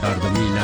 yardımıyla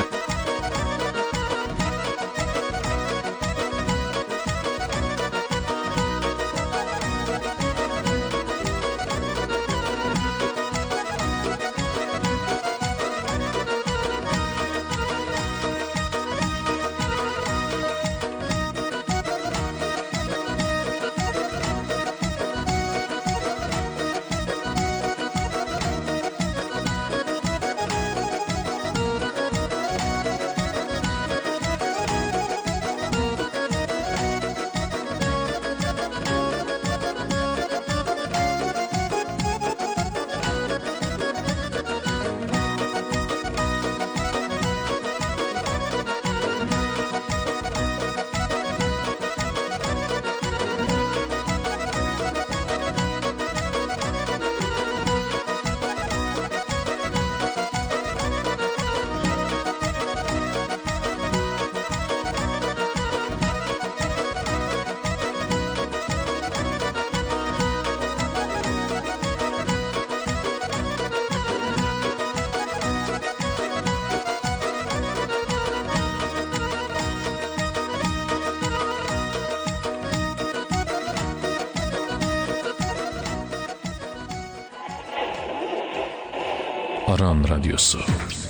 Aran Radyosu.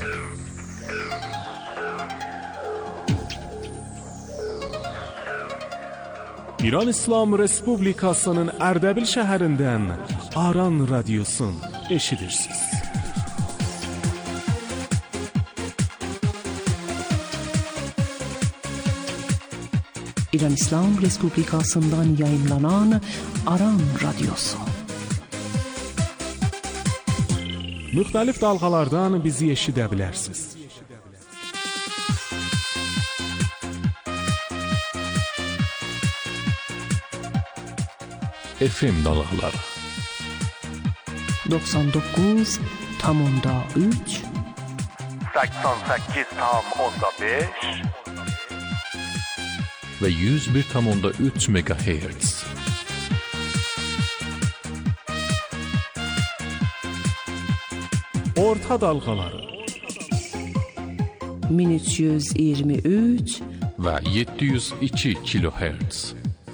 İran İslam Respublikasının Ərdəbil şəhərindən Aran Radyosun eşidirsiniz. İran İslam Respublikasından yayınlanan Aran Radyosu. Müxtəlif dalğalardan bizi eşidə bilərsiniz. FM dalğaları 99.3 88.5 ve 101.3 MHz. Orta dalğaları 1323 ve 702 kHz.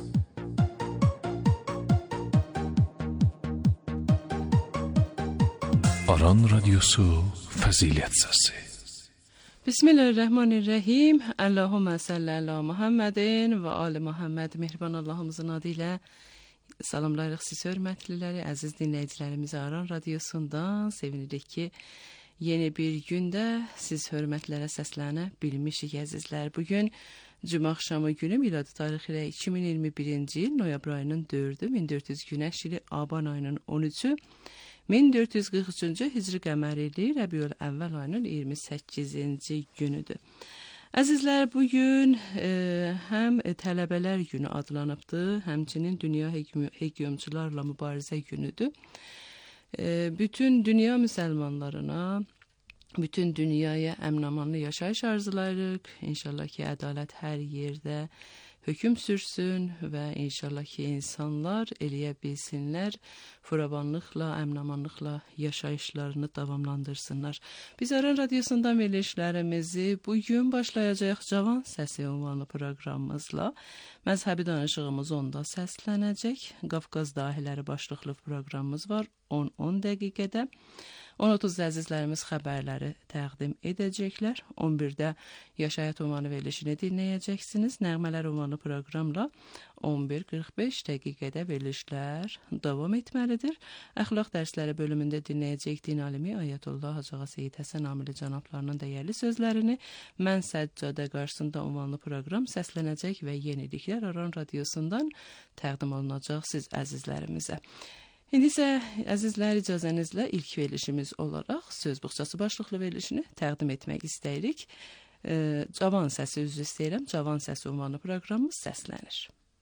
Aran Radyosu Fəzilət Səsi. Bismillahirrahmanirrahim. Allahümme salli ala Muhammedin ve ali Muhammed. Mehriban Allah'ımızın adıyla salamlayırıq siz hörmətliləri, əziz dinləyicilərimizi Aran Radyosundan. Sevinirik ki, yeni bir gündə siz hörmətlərə səslənə bilmişik əzizlər. Bugün Cuma axşamı günü miladi tarixi ilə 2021-ci il noyabr ayının 4-ü, 1400 Günəş ili Aban ayının 13-ü, 1443-cü Hicri qəməri ili Rəbiyül Əvvəl ayının 28-ci günüdür. Əzizlər, bugün həm tələbələr günü adlanıbdır, həmçinin Dünya Hegemçilərlə Mübarizə günüdür. Bütün dünya müsəlmanlarına, bütün dünyaya əmin-amanlı yaşayış arzulayırıq. İnşallah ki, ədalət hər yerdə hökm sürsün və inşallah ki, insanlar eləyə bilsinlər, furabanlıqla, əmin-amanlıqla yaşayışlarını davamlandırsınlar. Biz Aran Radyosundan verilişlərimizi bugün başlayacaq Cavan Səsi ünvanlı proqramımızla. Məzhəbi danışığımız onda səslənəcək. Qafqaz dahiləri başlıqlı proqramımız var 10-10 dəqiqədə. 10:30 əzizlərimiz xəbərləri təqdim edəcəklər. 11-də Yaşayat ünvanı verilişini dinləyəcəksiniz. Nəğmələr ünvanlı proqramla 11:45 dəqiqədə verilişlər davam etməlidir. Əxlaq dərsləri bölümündə dinləyəcək din alimi Ayətullah Hacı Ağa Seyid Həsən Amili cənablarının dəyərli sözlərini Mən Səccadə qarşısında ünvanlı proqram səslənəcək və yeniliklər Aran Radyosundan təqdim olunacaq siz əzizlərimizə. İndi isə əzizlər icazənizlə ilk verilişimiz olaraq söz buxçası başlıqlı verilişini təqdim etmək istəyirik. Cavan Səsi üzr istəyirəm. Cavan Səsi ünvanlı proqramımız səslənir.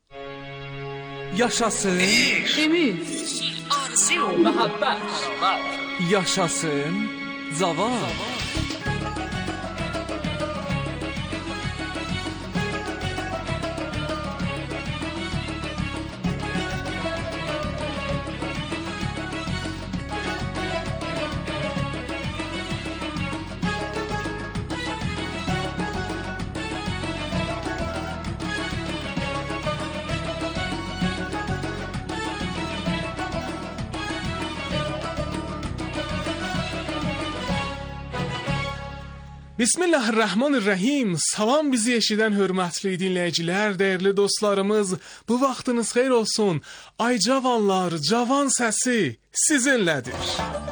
Yaşasın Ümid, arzu, məhəbbət. Yaşasın Cavan. Bismillahirrahmanirrahim. Salam bizi eşidən hörmətli dinləyicilər, dəyərli dostlarımız. Bu vaxtınız xeyir olsun. Ay cavanlar, cavan səsi sizinlədir.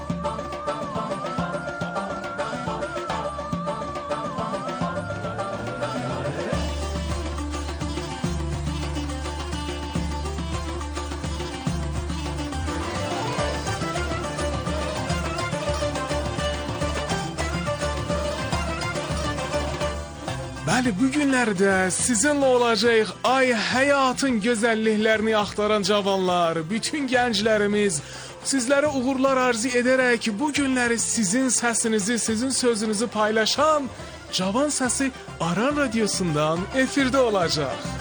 Bəli, bu günlərdə sizinlə olacaq ay həyatın gözəlliklərini axtaran cavanlar, bütün gənclərimiz sizlərə uğurlar arzu edərək bu günləri sizin səsinizi, sizin sözünüzü paylaşan Cavan Səsi Aran Radiosundan efirdə olacaq.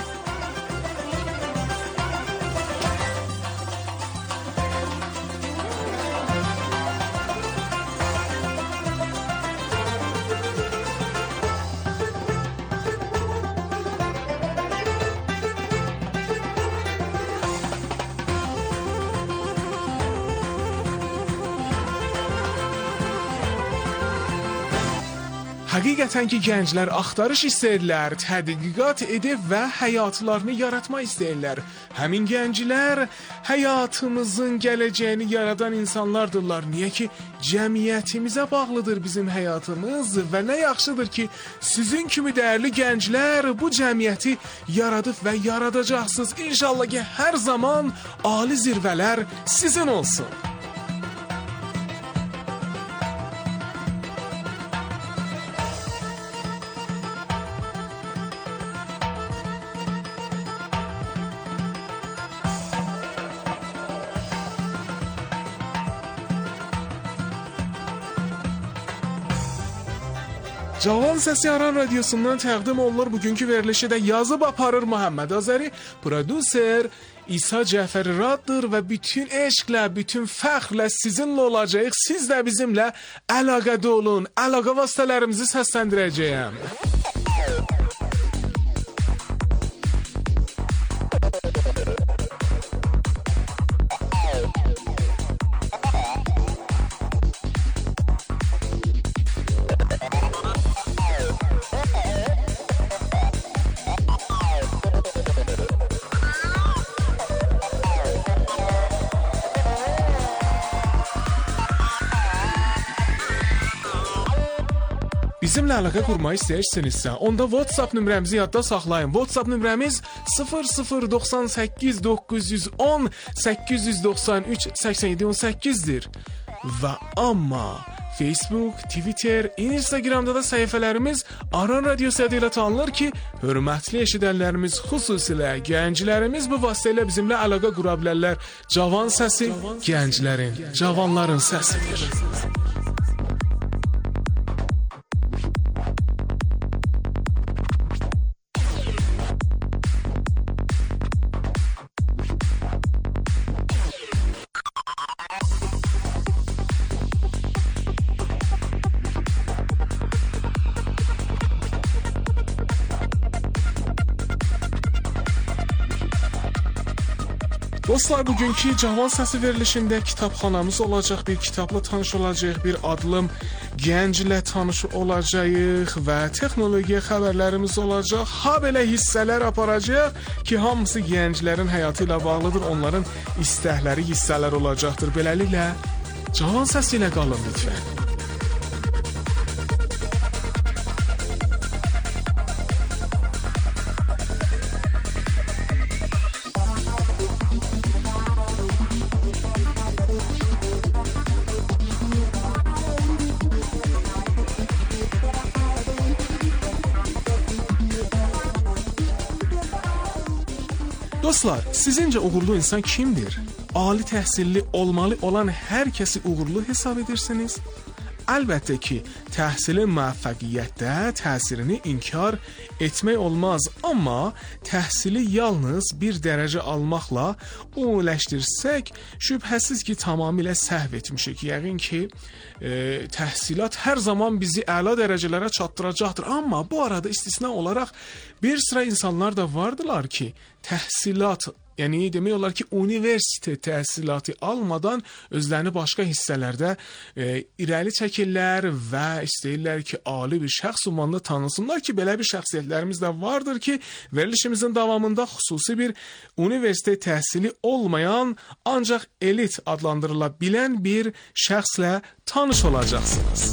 Həqiqətən ki, gənclər axtarış istəyirlər, tədqiqat edib və həyatlarını yaratmaq istəyirlər. Həmin gənclər həyatımızın gələcəyini yaradan insanlardırlar. Niyə ki, cəmiyyətimizə bağlıdır bizim həyatımız və nə yaxşıdır ki, sizin kimi dəyərli gənclər bu cəmiyyəti yaradıb və yaradacaqsınız. İnşallah ki, hər zaman ali zirvələr sizin olsun. Cavan Səsi Aran Radiosundan təqdim olunur. Bugünkü verilişi də yazıb aparır Muhammed Azəri, prodüser İsa Cəfəri Raddır və bütün eşqlə, bütün fəxrlə sizinlə olacaq. Siz də bizimlə əlaqədə olun. Əlaqə vasitələrimizi səsləndirəcəyəm. Bizimlə əlaqə qurmaq istəyirsinizsə, onda WhatsApp nömrəmizi yadda saxlayın. WhatsApp nömrəmiz 0098 910 893 87 18-dir. Və amma Facebook, Twitter, Instagramda da səhifələrimiz Aran Radiosu adıyla tanınır ki, hörmətli eşidənlərimiz, xüsusilə gənclərimiz bu vasitələ bizimlə əlaqə qura bilərlər. Cavan səsi gənclərin, cavanların səsidir. Dostlar, bugünkü Cavan Səsi verilişində kitabxanamız olacaq, bir kitabla tanış olacaq, bir adlım gənclə tanış olacaq və texnologiya xəbərlərimiz olacaq. Ha belə hissələr aparacaq ki, hamısı gənclərin həyatı ilə bağlıdır, onların istəkləri hissələr olacaqdır. Beləliklə, Cavan Səsi ilə qalın lütfən. Dostlar, sizincə uğurlu insan kimdir? Ali təhsilli olmalı olan hər kəsi uğurlu hesab edirsiniz? Əlbəttə ki, təhsilin müvəffəqiyyətdə təsirini inkar etmək olmaz, amma təhsili yalnız bir dərəcə almaqla ümumiləşdirsək, şübhəsiz ki, tamamilə səhv etmişik. Yəqin ki, təhsilat hər zaman bizi əla dərəcələrə çatdıracaqdır, amma bu arada istisna olaraq bir sıra insanlar da vardılar ki, təhsilat Yəni demək olar ki, universitet təhsilatı almadan özlərini başqa hissələrdə irəli çəkirlər və istəyirlər ki, ali bir şəxs ünvanında tanısınlar ki, belə bir şəxsiyyətlərimiz də vardır ki, verilişimizin davamında xüsusi bir universitet təhsili olmayan, ancaq elit adlandırıla bilən bir şəxslə tanış olacaqsınız.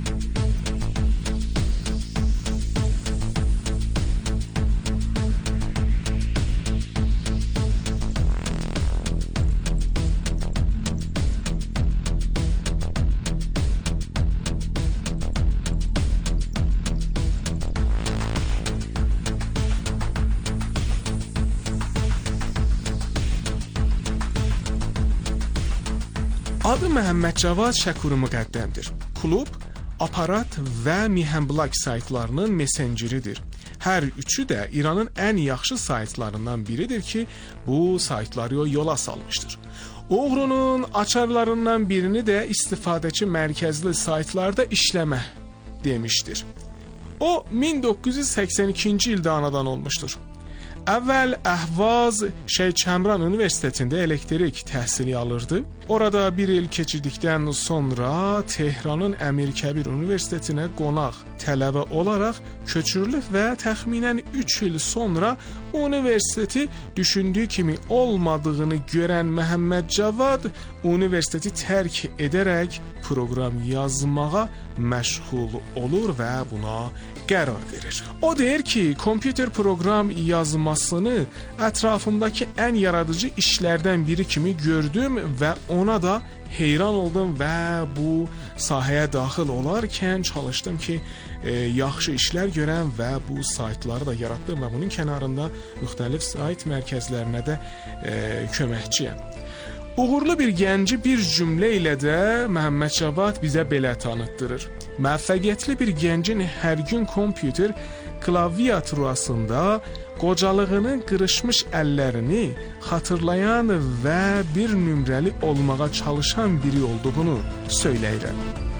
Adı Məhəmməd Cavad Şəkuri Müqəddəmdir. Klub, aparat və Mihəmblak saytlarının messenjeridir. Hər üçü də İranın ən yaxşı saytlarından biridir ki, bu saytları yola salmışdır. Oğrunun açarlarından birini də istifadəçi mərkəzli saytlarda işləmə demişdir. O, 1982-ci ildə anadan olmuşdur. Əvvəl Əhvaz Şeyx Kəmran Universitetində elektrik təhsili alırdı. Orada bir il keçirdikdən sonra Tehranın Əmir Kəbir Universitetinə qonaq tələbə olaraq köçürülüb və təxminən 3 il sonra universiteti düşündüyü kimi olmadığını görən Məhəmməd Cavad universiteti tərk edərək proqram yazmağa məşğul olur və buna qərar verir. O deyir ki, kompüter proqram yazmasını ətrafımdakı ən yaradıcı işlərdən biri kimi gördüm və ona da heyran oldum və bu sahəyə daxil olarkən çalışdım ki, yaxşı işlər görəm və bu saytları da yaratdım və bunun kənarında müxtəlif sayt mərkəzlərinə də köməkçiyəm. Uğurlu bir gənci bir cümlə ilə də Məhəmməd Cavad bizə belə tanıtdırır. Müvəffəqiyyətli bir gəncin hər gün kompüter klaviaturasında qocalığının qırışmış əllərini xatırlayan və bir nömrəli olmağa çalışan biri olduğunu söyləyirəm.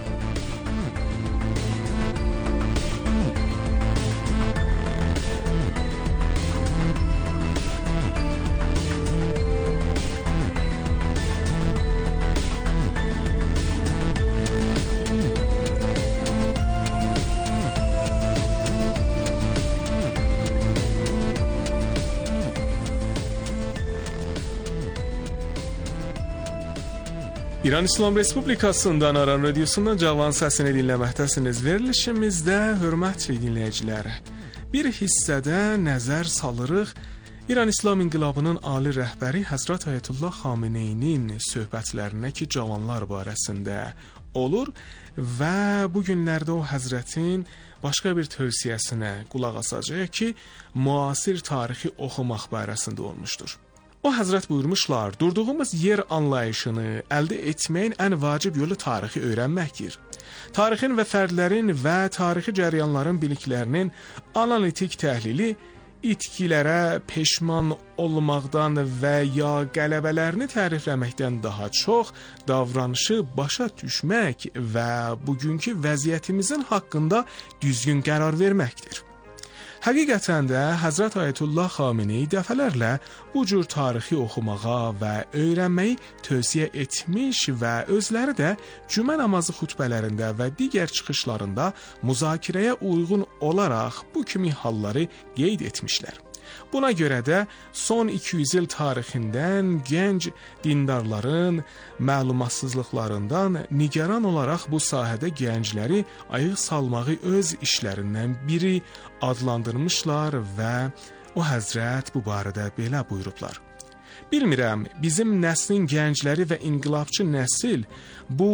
İran İslam Respublikasından Aran Radyosu'ndan Cavan səsini dinləməkdəsiniz. Verilişimizdə, hörmətli dinləyicilər, bir hissədə nəzər salırıq İran İslam İnqilabının ali rəhbəri Həzrət Ayətullah Xameneyinin söhbətlərinə ki, cavanlar barəsində olur və bu günlərdə o həzrətin başqa bir tövsiyəsinə qulaq asacaq ki, müasir tarixi oxumaq barəsində olmuşdur. O həzrət buyurmuşlar, durduğumuz yer anlayışını əldə etməyin ən vacib yolu tarixi öyrənməkdir. Tarixin və fərdlərin və tarixi cəryanların biliklərinin analitik təhlili itkilərə peşman olmaqdan və ya qələbələrini tərifləməkdən daha çox davranışı başa düşmək və bugünkü vəziyyətimizin haqqında düzgün qərar verməkdir. Həqiqətən də Həzrət Ayətullah Xameneyi dəfələrlə bu cür tarixi oxumağa və öyrənməyi tövsiyə etmiş və özləri də cümə namazı xutbələrində və digər çıxışlarında müzakirəyə uyğun olaraq bu kimi halları qeyd etmişlər. Buna görə də son 200 il tarixindən gənc dindarların məlumatsızlıqlarından nigaran olaraq bu sahədə gəncləri ayıq salmağı öz işlərindən biri adlandırmışlar və o həzrət bu barədə belə buyurublar. Bilmirəm, bizim nəslin gəncləri və inqilabçı nəsil bu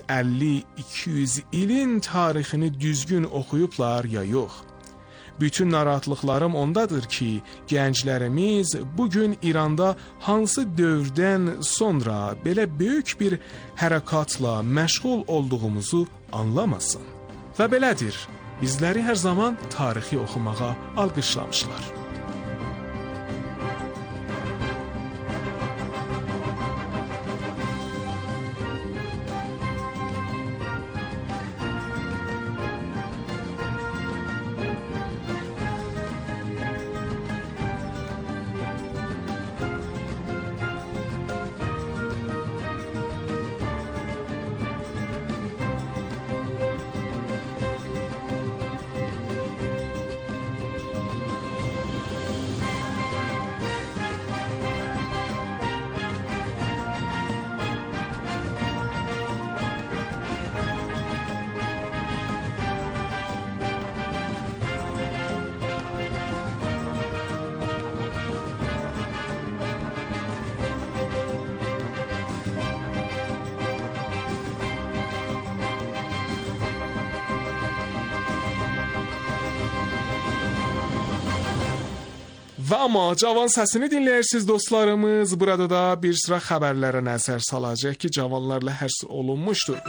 150-200 ilin tarixini düzgün oxuyublar ya yox. Bütün narahatlıqlarım ondadır ki, gənclərimiz bugün İranda hansı dövrdən sonra belə böyük bir hərəkatla məşğul olduğumuzu anlamasın. Və belədir, bizləri hər zaman tarixi oxumağa alqışlamışlar. Və amma Cavan səsini dinləyirsiniz dostlarımız. Burada da bir sıra xəbərlərə nəzər salacaq ki, cavanlarla hərs olunmuşdur.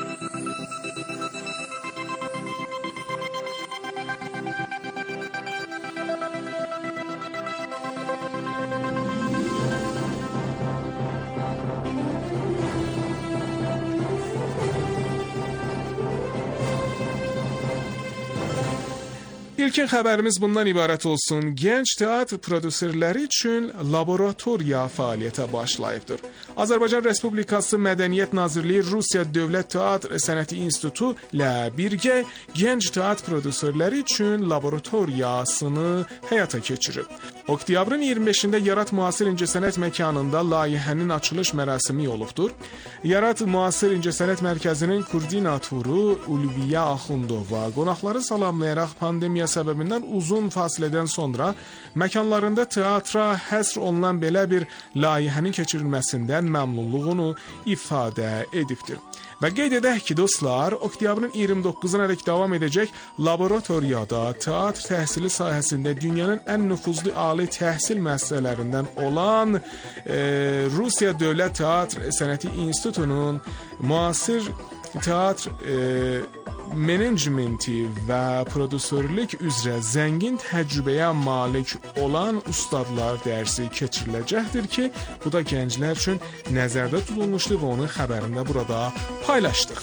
İlkin xəbərimiz bundan ibarət olsun. Gənc teatr prodüserləri üçün laboratoriya fəaliyyətə başlayıbdır. Azərbaycan Respublikası Mədəniyyət Nazirliyi Rusiya Dövlət Teatr Sənəti İnstitutu ilə birgə gənc teatr prodüserləri üçün laboratoriyasını həyata keçirib. Oktyabrın 25-də Yarat Müasir İncəsənət Məkanında layihənin açılış mərasimi olubdur. Yarat Müasir İncəsənət Mərkəzinin koordinatoru Ulviya Axundova qonaqları salamlayaraq pandemiya səbəbindən uzun fasilədən sonra məkanlarında teatra həsr olunan belə bir layihənin keçirilməsindən məmnunluğunu ifadə edibdir. Və qeyd edək ki, dostlar, oktyabrın 29-ədək davam edəcək laboratoriyada teatr təhsili sahəsində dünyanın ən nüfuzlu ali təhsil müəssisələrindən olan Rusiya Dövlət Teatr Sənəti İnstitutunun müasir teatr menecmenti və prodüserlik üzrə zəngin təcrübəyə malik olan ustadlar dərsi keçiriləcəkdir ki, bu da gənclər üçün nəzərdə tutulmuşdur və onun xəbərini də burada paylaşdıq.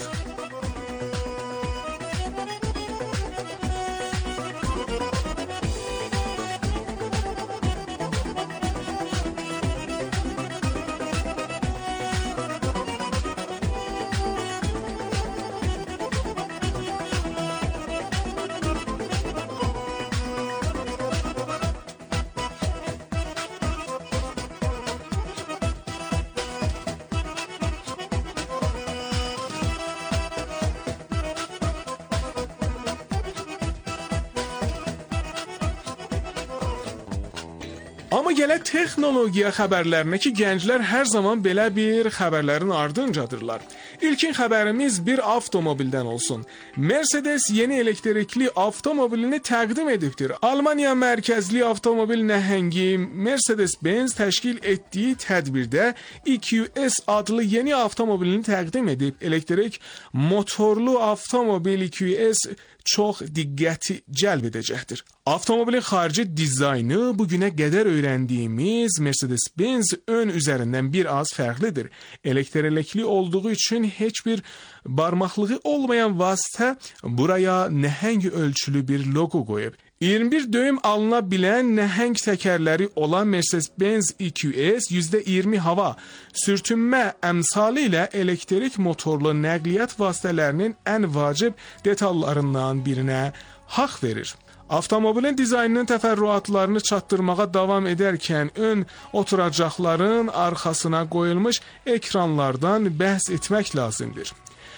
Amma gələk texnologiya xəbərlərinə ki, gənclər hər zaman belə bir xəbərlərin ardıncadırlar. İlkin xəbərimiz bir avtomobildən olsun. Mercedes yeni elektrikli avtomobilini təqdim edibdir. Almaniya mərkəzli avtomobil nəhəngi Mercedes-Benz təşkil etdiyi tədbirdə EQS adlı yeni avtomobilini təqdim edib. Elektrik motorlu avtomobil EQS çox diqqəti cəlb edəcəkdir. Avtomobilin xarici dizaynı bugünə qədər öyrəndiyimiz Mercedes-Benz ön üzərindən bir az fərqlidir. Elektrikli olduğu üçün heç bir barmaqlığı olmayan vasitə buraya nəhəng ölçülü bir loqo qoyub. 21 döyüm alına bilən nəhəng təkərləri olan Mercedes-Benz EQS %20 hava sürtünmə əmsalı ilə elektrik motorlu nəqliyyat vasitələrinin ən vacib detallarından birinə haqq verir. Avtomobilin dizaynının təfərrüatlarını çatdırmağa davam edərkən ön oturacaqların arxasına qoyulmuş ekranlardan bəhs etmək lazımdır.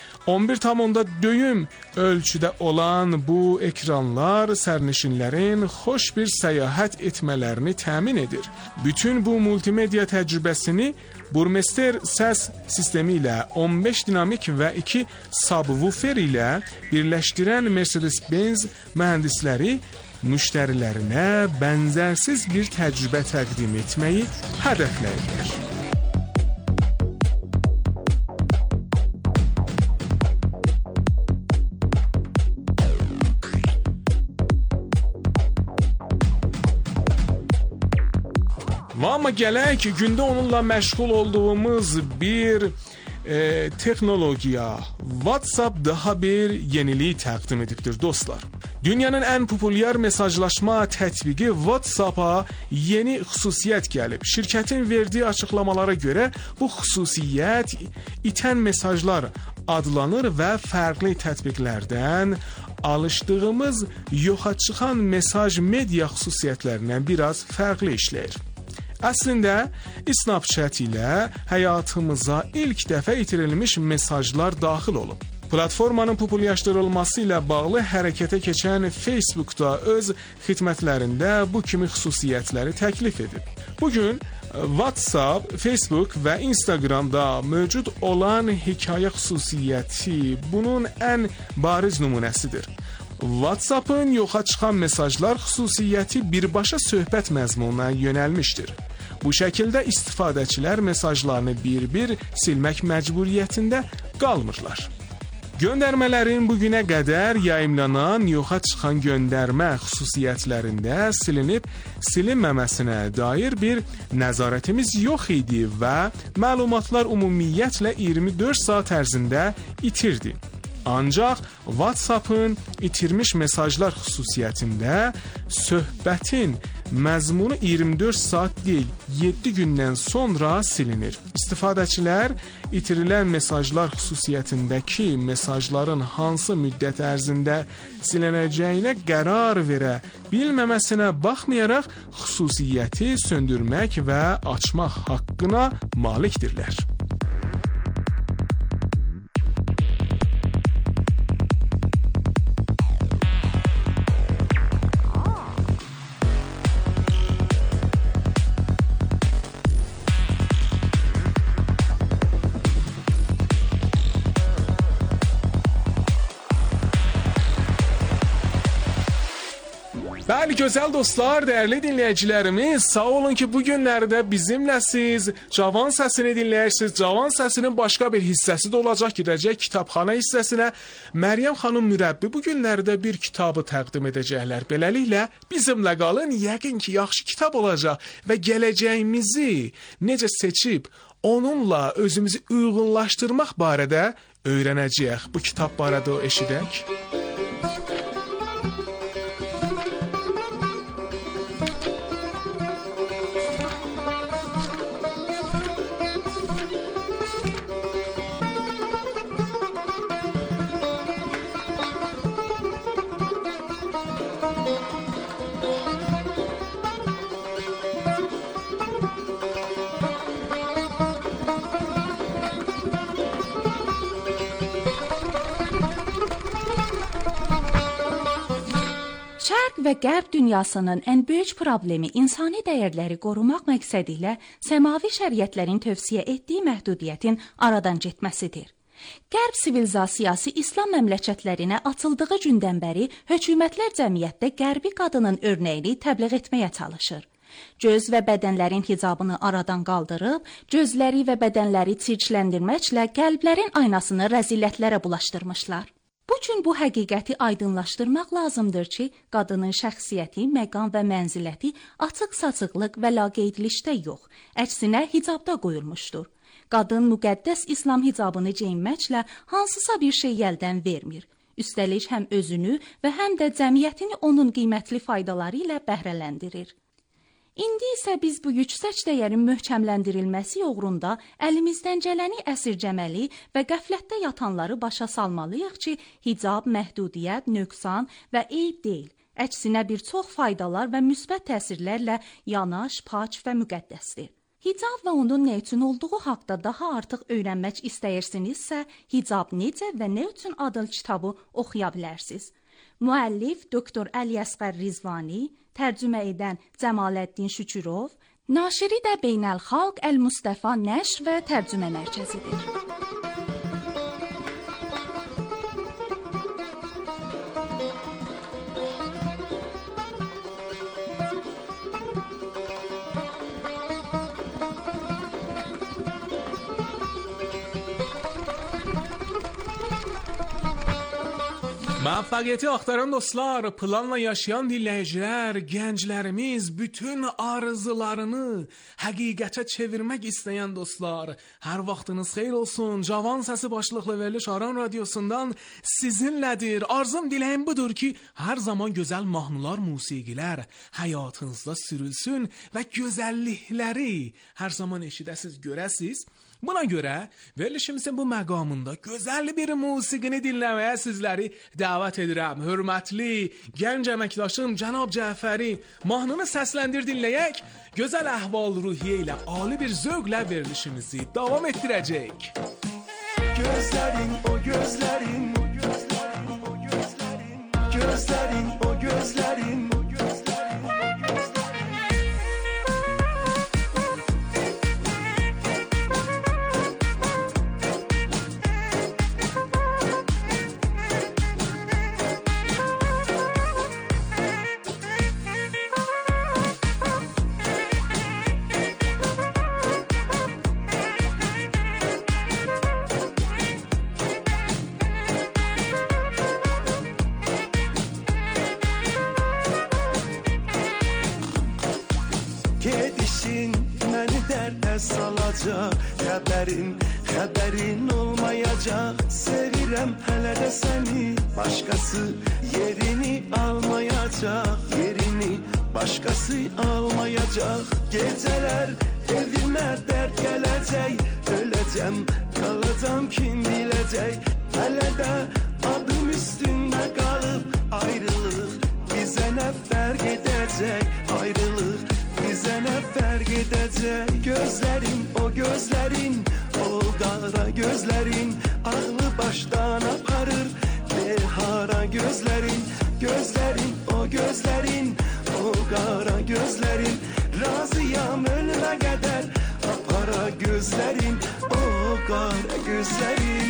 11,4 döyüm ölçüdə olan bu ekranlar sərnişinlərin xoş bir səyahət etmələrini təmin edir. Bütün bu multimedia təcrübəsini Burmester səs sistemi ilə 15 dinamik və 2 subwoofer ilə birləşdirən Mercedes-Benz mühəndisləri müştərilərinə bənzərsiz bir təcrübə təqdim etməyi hədəfləyirlər. Amma gələk ki, gündə onunla məşğul olduğumuz bir texnologiya WhatsApp daha bir yenilik təqdim edibdir dostlar. Dünyanın ən populyar mesajlaşma tətbiqi WhatsApp-a yeni xüsusiyyət gəlib. Şirkətin verdiyi açıqlamalara görə bu xüsusiyyət itən mesajlar adlanır və fərqli tətbiqlərdən alışdığımız yoxa çıxan mesaj media xüsusiyyətlərindən biraz fərqli işləyir. Əslində, Snapchat ilə həyatımıza ilk dəfə itirilmiş mesajlar daxil olub. Platformanın populyarlaşdırılması ilə bağlı hərəkətə keçən Facebook da öz xidmətlərində bu kimi xüsusiyyətləri təklif edib. Bugün WhatsApp, Facebook və Instagramda mövcud olan hekayə xüsusiyyəti bunun ən bariz nümunəsidir. WhatsApp-ın yoxa çıxan mesajlar xüsusiyyəti birbaşa söhbət məzmununa yönəlmişdir. Bu şəkildə istifadəçilər mesajlarını bir-bir silmək məcburiyyətində qalmırlar. Göndərmələrin bugünə qədər yayımlanan yoxa çıxan göndərmə xüsusiyyətlərində silinib silinməməsinə dair bir nəzarətimiz yox idi və məlumatlar ümumiyyətlə 24 saat ərzində itirdi. Ancaq WhatsApp-ın itirmiş mesajlar xüsusiyyətində söhbətin məzmunu 24 saat deyil, 7 gündən sonra silinir. İstifadəçilər itirilən mesajlar xüsusiyyətindəki mesajların hansı müddət ərzində silinəcəyinə qərar verə bilməməsinə baxmayaraq xüsusiyyəti söndürmək və açmaq haqqına malikdirlər. Bəli, gözəl dostlar, dəyərli dinləyicilərimiz, sağ olun ki, bu günlərdə bizimləsiz. Cavan səsini dinləyirsiniz. Cavan səsinin başqa bir hissəsi də olacaq, gedəcək kitabxana hissəsinə. Məryəm xanım Mürəbbi bu günlərdə bir kitabı təqdim edəcəklər. Beləliklə, bizimlə qalın, yəqin ki, yaxşı kitab olacaq və gələcəyimizi necə seçib, onunla özümüzü uyğunlaşdırmaq barədə öyrənəcəyik. Bu kitab barədə eşidək. Şərq və Qərb dünyasının ən böyük problemi insani dəyərləri qorumaq məqsədi ilə səmavi şəriətlərin tövsiyə etdiyi məhdudiyyətin aradan getməsidir. Qərb sivilizasiyası İslam məmləkətlərinə açıldığı gündən bəri hökumətlər cəmiyyətdə Qərbi qadının örnəyini təbliğ etməyə çalışır. Göz və bədənlərin hicabını aradan qaldırıb, gözləri və bədənləri çirkləndirməklə qəlblərin aynasını rəzilətlərə bulaşdırmışlar. Bu gün bu həqiqəti aydınlaşdırmaq lazımdır ki, qadının şəxsiyyəti, məqam və mənziləti açıq-saçıqlıq və laqeydlikdə yox, əksinə hicabda qoyulmuşdur. Qadın müqəddəs İslam hicabını geyinməklə hansısa bir şey əldən vermir. Üstəlik həm özünü və həm də cəmiyyətini onun qiymətli faydaları ilə bəhrələndirir. İndi isə biz bu yüksək dəyərin möhkəmləndirilməsi uğrunda əlimizdən gələni əsirgəməli və qəflətdə yatanları başa salmalıyıq ki, hicab, məhdudiyyət, nöqsan və eyb deyil. Əksinə bir çox faydalar və müsbət təsirlərlə yanaş, pak və müqəddəsdir. Hicab və onun nə üçün olduğu haqda daha artıq öyrənmək istəyirsinizsə, Hicab necə və nə üçün adlı kitabı oxuya bilərsiniz. Müəllif Doktor Əli Əsqər Rizvani, tərcümə edən Cəmaləddin Şükürov, naşiri də Beynəlxalq Əl-Mustafa Nəşr və Tərcümə Mərkəzidir. Müvəffəqiyyəti axtaran dostlar, planla yaşayan dinləyicilər, gənclərimiz, bütün arzularını həqiqətə çevirmək istəyən dostlar, hər vaxtınız xeyir olsun. Cavan səsi başlıqlı veriliş Aran radiosundan sizinlədir. Arzum, diləyim budur ki, hər zaman gözəl mahnılar, musiqilər həyatınızda sürülsün və gözəllikləri hər zaman eşidəsiz, görəsiz. Buna görə verilişimizin bu məqamında gözəl bir musiqini dinləməyə sizləri dəvət edirəm. Hörmətli gənc əməkdaşım Cənab Cəfəri, mahnını səsləndir, dinləyək. Gözəl əhval-ruhiyyə ilə, ali bir zövqlə verilişimizi davam etdirəcək. Gözlərin, o gözlərin, gözlərin, o gözlərin, gözlərin, o gözlərin. salacaq. Xəbərin olmayacaq. Sevirəm hələ də səni, başqası yerini almayacaq. Başqası almayacaq. Gecələr evimə dərd gələcək. Öləcəm, qalacam kim biləcək. Hələ də adım üstündə qalıb. Ayrılıq bizə nə fərq edəcək. Ayrılıq bizə nə fərq edəcək. Gözlərin, o gözlərin, o qara gözlərin ağlı başdan aparır. Behara gözlərin, gözlərin, o gözlərin, o qara gözlərin. Razıyam ölümə qədər apara gözlərin, o qara gözlərin.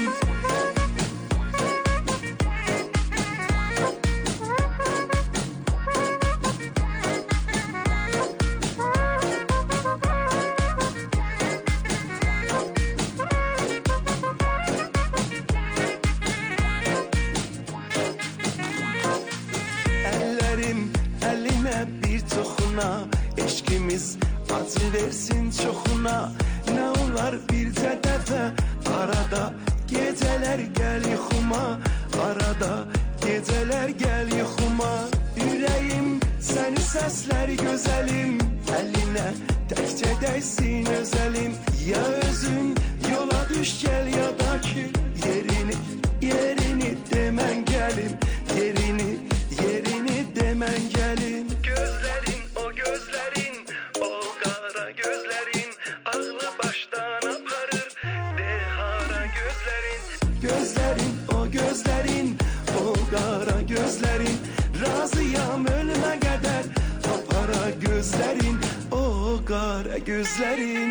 Eşkimiz acı versin çoxuna. Nə olar bircə dəfə arada gecələr gəl yuxuma. Arada gecələr gəl yuxuma. Ürəyim səni səslər gözəlim. Əlinə təkcə dəysin özəlim. Ya özün yola düş gəl ya da ki yerini demən gəlim. Yerini demən gəlim. Gözlərin, o gözlərin, o qara gözlərin ağlı başdan aparır. Behara gözlərin. Gözlərin, o gözlərin, o qara gözlərin. Razıyam ölümə qədər apara gözlərin, o qara gözlərin.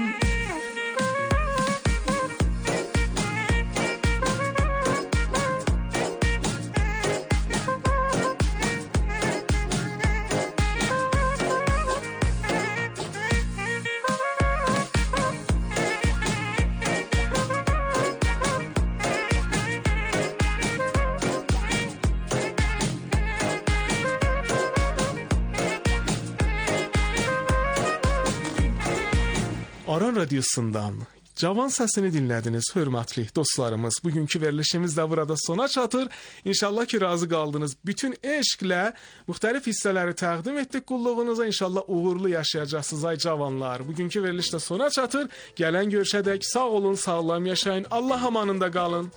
Aran Radyosu'ndan Cavan səsini dinlədiniz, hörmətli dostlarımız. Bugünkü verilişimiz də burada sona çatır. İnşallah ki, razı qaldınız. Bütün eşqlə müxtəlif hissələri təqdim etdik qulluğunuza. İnşallah uğurlu yaşayacaqsınız ay cavanlar. Bugünkü veriliş də sona çatır. Gələn görüşədək sağ olun, sağlam yaşayın. Allah amanında qalın.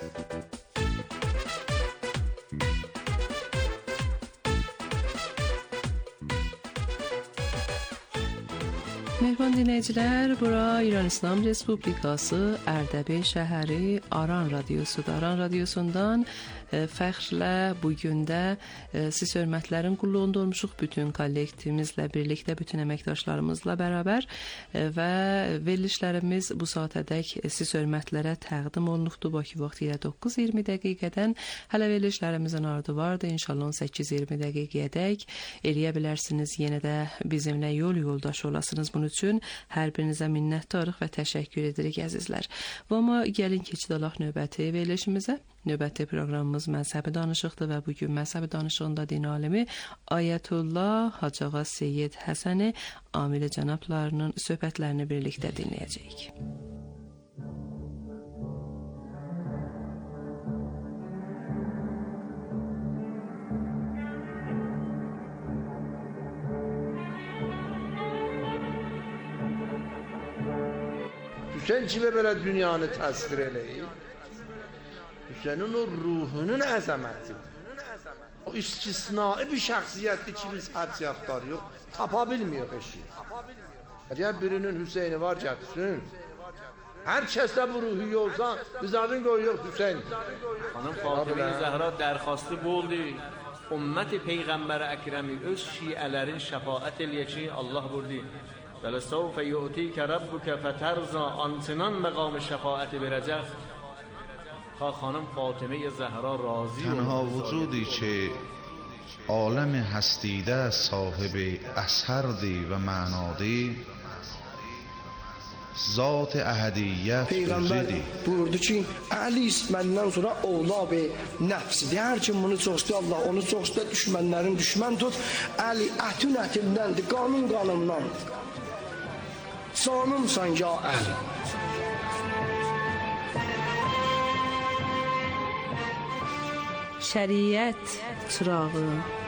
Mehman dinləyicilər, bura İran İslam Respublikası Ərdəbil şəhəri Aran Radiosudur. Aran Radiosundan fəxrlə bugün də siz hörmətlərin qulluğunda olmuşuq bütün kollektivimizlə birlikdə, bütün əməkdaşlarımızla bərabər və verilişlərimiz bu saatədək siz hörmətlərə təqdim olunubdur. Bakı vaxtı ilə 9:20 dəqiqədən hələ verilişlərimizin ardı vardı. İnşallah 18:20 dəqiqəyədək eləyə bilərsiniz. Yenə də bizimlə yoldaş olasınız. Bunun üçün hər birinizə minnətdarıq və təşəkkür edirik əzizlər. Və amma gəlin keçidələk növbəti verilişimizə. Növbəti proqramımız məzhəbi danışıqdır və bugün məzhəbi danışığında din alimi Ayətullah Hacı Ağa Seyyid Həsəni Amili cənablarının söhbətlərini birlikdə dinləyəcəyik. Hüseyin kimi belə dünyanı təsvir eləyir? Hüseynin o ruhunun əzəmətidir. O istisnai bir şəxsiyyətdir ki, biz həcciyatlar yox, tapa bilmiyor eşi. Əgər birinin Hüseyni var gətirsin, hər kəsdə bu ruhu yolsa, biz adın qoyuyor Hüseyin. Xanım Fatıma Zəhra dərxastı bu oldu. Ümmət-i Peyğəmbər Əkrəmi öz şiələrin şəfaət eləyə ki, Allah burdi. وَلَسَوْفَ يُؤْتِيكَ رَبُّكَ فَتَرْضَى Antinan məqamı şəfaəti verəcək. خانم فاطمه زهرا راضی تنها وجودی که عالم هستیده صاحب اثردی و معنادی zat əhədiyyət Peyğəmbər buyurdu ki, Əli məndən sonra oğlab nəfsidir. Hər kim bunu çoxstu, Allah onu çoxstu, düşmənlərin düşmən tut. Əli ətün ətimdəndir, qanun qanımdandır. canımsan ya Əli. Şəriət çırağı.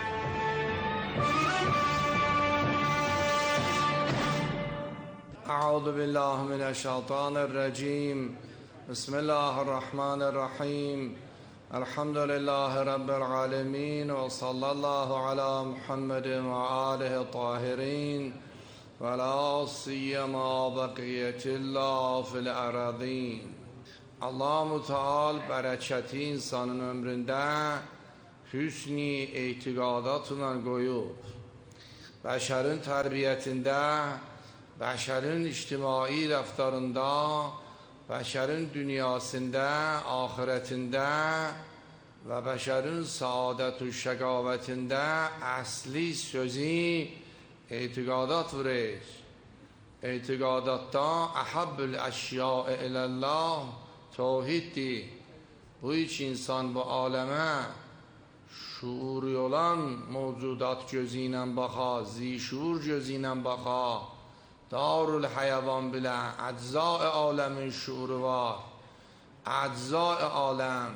أعوذ بالله من الشيطان الرجيم بسم الله الرحمن الرحيم الحمد لله رب العالمين وصلى الله على محمد وآله الطاهرين ولا سيما بقية الله في الأراضين. Allah Müteal bereketi insanın ömründe hüsni etiqadatla koyup beşerin terbiyetinde, beşerin içtimai raftarında, beşerin dünyasında, ahiretinde ve beşerin saadet-ü şekavetinde asli sözü etiqadat verir. Etiqadatta ahabbül eşya ilallah tevhiddir. Bu üç insan bu aleme şuuri olan mevcudat gözüyle baka, zişuur gözüyle baka, darul hayvan bile eczai alemin şuuru var. Eczai alem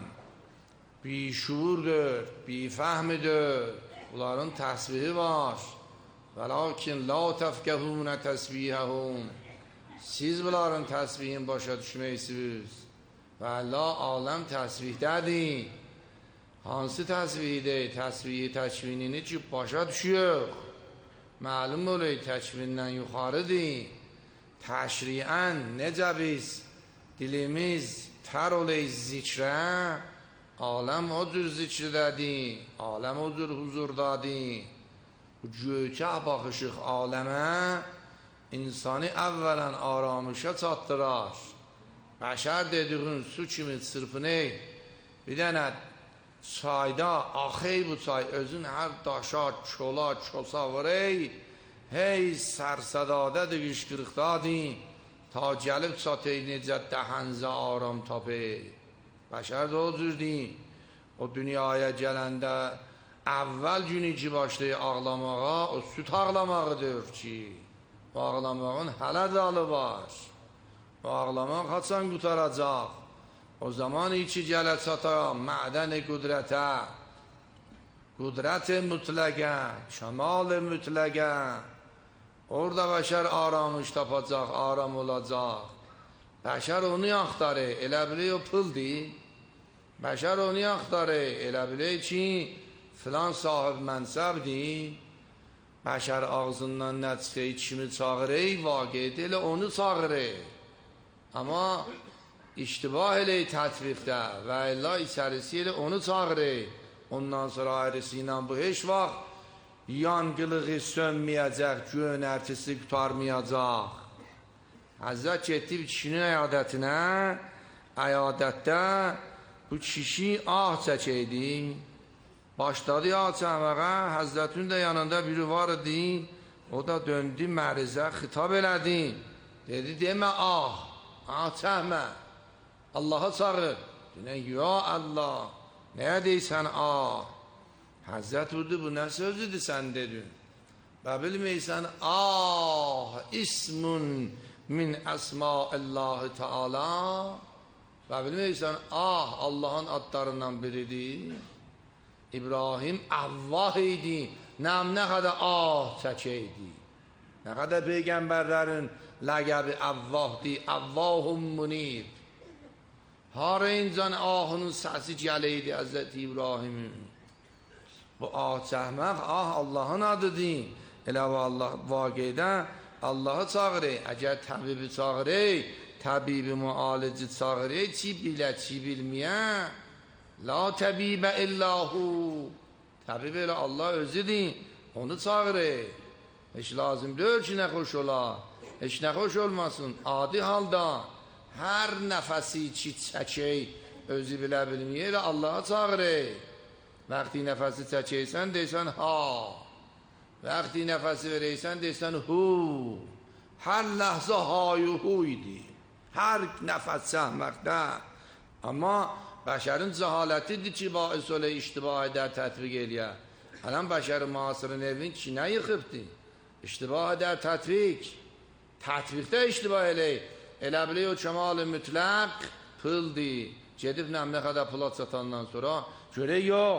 bişuurdur, bifehmidir. Bunların tesbihi var. Velakin la tefkehune tesbihehum. Siz bunların tesbihin başa düşmeysiniz. Ve Allah alem tesbihdedir. Hansı tesbihde? Tesbihi teçvinini ki başa düşüyor. Malum oluyor teçvinden yukarıdır. Teşriyen nece biz dilimiz ter oluyor zikre. Alem o cür zikrededir. Alem o cür huzurdadır. Göçe bakışıq aləmə insanı əvvələn aramışa çatdırar. Bəşər dediğin su kimi çırpınır. Bir dənə çayda axey bu çay özün hər daşa, çola, çosa vurur. Hey sərsədadədir, qışqırıqdadır. Ta gəlib çatır necə dəhənzə aram tapır. Bəşər də o cürdür. O dünyaya gələndə əvvəl günü ki başlayır ağlamağa, o süt ağlamağıdır ki. O ağlamağın hələ dalı var. O ağlamaq haçan qutaracaq. O zaman ki gələ çata mədən-i qudrətə, qudrət-i mütləqə, kəmal-i mütləqə. Orada bəşər aramış tapacaq, aram olacaq. Bəşər onu yaxtarır, elə bilir o pıldır. Bəşər onu yaxtarır, elə bilir ki filan sahib mənsəbdir. Bəşər ağzından nə çıxır, kimi çağırır, vaqiyyət elə onu çağırır. Amma iştibah elə tətbiqdə və illa içərisi elə onu çağırır. Ondan sonra ayrısı ilə bu heç vaxt yanqılığı sönməyəcək, gönərtisi qutarmayacaq. Həzrət getdi bir kişinin əyadətinə, əyadətdə bu kişi ah çəkəydi. Başladı ya çəməqə, Həzrətin də yanında biri var idi, o da döndü mərizə xitab elədi. Dedi, demə ah çəmə, Allaha çağır. Deyən, ya Allah, nəyə deysən ah? Həzrət vurdu, bu nə sözüdür sən dedin? Və bilməysən, ismun min əsmaillahi teala. Və bilməysən, Allahın adlarından biridir. İbrahim Avvah idi, nə qədər çəkəydi. Nə qədər peyğəmbərlərin ləqəbi Avvahdir, Avvahun munib. Hara incan ahının səsi gələydi Həzrəti İbrahimin. Bu çəkmək Allahın adıdır. Elə vaqiədə Allahı çağırır. Əgər təbibi çağırır, təbibi müalicə çağırır, çi bilə, çi bilməyə. La təbibə illahu. Təbib elə Allah özüdür, onu çağırır. Heç lazım deyil ki, nə xoş ola. Heç nə xoş olmasın. Adi halda hər nəfəsi ki çəkək, özü bilə bilməyir, Allah'a çağırır. Vəqti nəfəsi çəkəysən, deysən ha. Vəqti nəfəsi verəysən, deysən hu. Hər ləhzə hayu hu idi. Hər nəfəs çəkməkdə. Amma bəşərin cəhalətidir ki, bais olə iştibah edər, tətbiq eləyə. Hələn bəşərin müasırın evin ki, nə yıxıbdır? İştibah edər, tətbiq. Tətbiqdə iştibah eləyik. Elə biləy o kəmal-i mütləq pıldır. Gedib nə qədər pula çatandan sonra görək yox.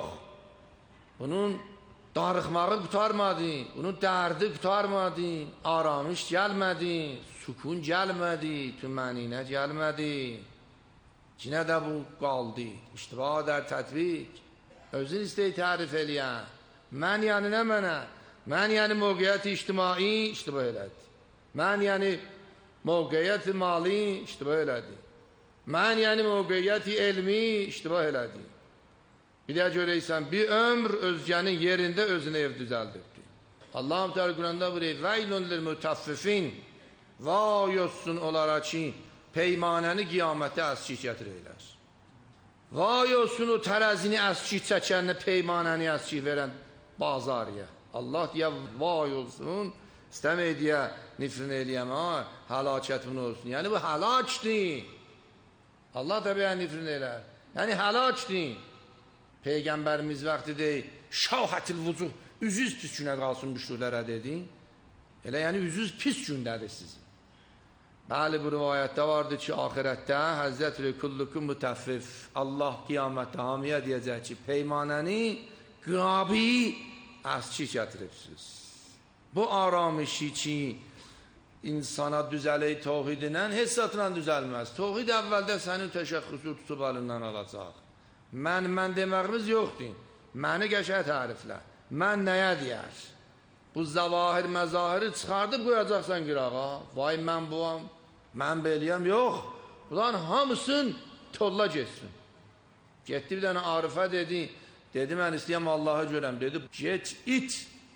Bunun darıxmağı qutarmadı, bunun dərdi qutarmadı, aramış gəlmədi, sükun gəlmədi, tüməninə gəlmədi. Cinə də bu qaldı. İştibah der tətbiq. Özün istəyi tərif eləyən. Mən yəni nə mənə? Mən yəni mövqeyyət ictimai iştibah elədi. Mən yəni mövqeyyət mali iştibah elədi. Mən yəni mövqeyyət elmi iştibah elədi. Bir də görəysən, bir ömr özgənin yerində özünə ev düzəldirdi. Allah-u Teala Quranda buyuruyor, Veylun lil mutaffifin. Vay olsun onlara ki, peymanəni qiyamətdə əskik gətirəylər. Vay olsun o tərəzini əskik çəkənlə peymanəni əskik verən bazarıya. Allah deyə vay olsun, istəməy deyə nifrin eləyəm, həlakət bunu olsun. Yəni bu həlakdir. Allah da bəyən nifrin elər. Yəni həlakdir. Peyğəmbərimiz vaxtı deyil, şahətil vucuh, üzüz pis günə qalsın müşriklərə dedi. Elə yəni üzüz pis gündədir sizin. Bəli, bu rivayətdə vardı ki, ahirətdə Həzrət-i Kullukum mütəffif, Allah qiyamətdə hamiyə deyəcək ki, peymanəni qabi əski gətiribsiz. Bu aramışı ki, insana düzələk tohidinən hissatla düzəlməz. Tohid əvvəldə sənin təşəxxüsü tutub əlindən alacaq. Mən deməğimiz yoxdur. Məni qəşəng təriflə. Mən nəyə deyər? Bu zavahir məzahiri çıxardıb qoyacaqsan qırağa. Vay mən buam, mən beləyəm. Yox. Bunların hamısın tolla geçsin. Getdi bir dənə Arifə dedi. Dedi mən istəyəm Allahı görəm. Dedi geç it.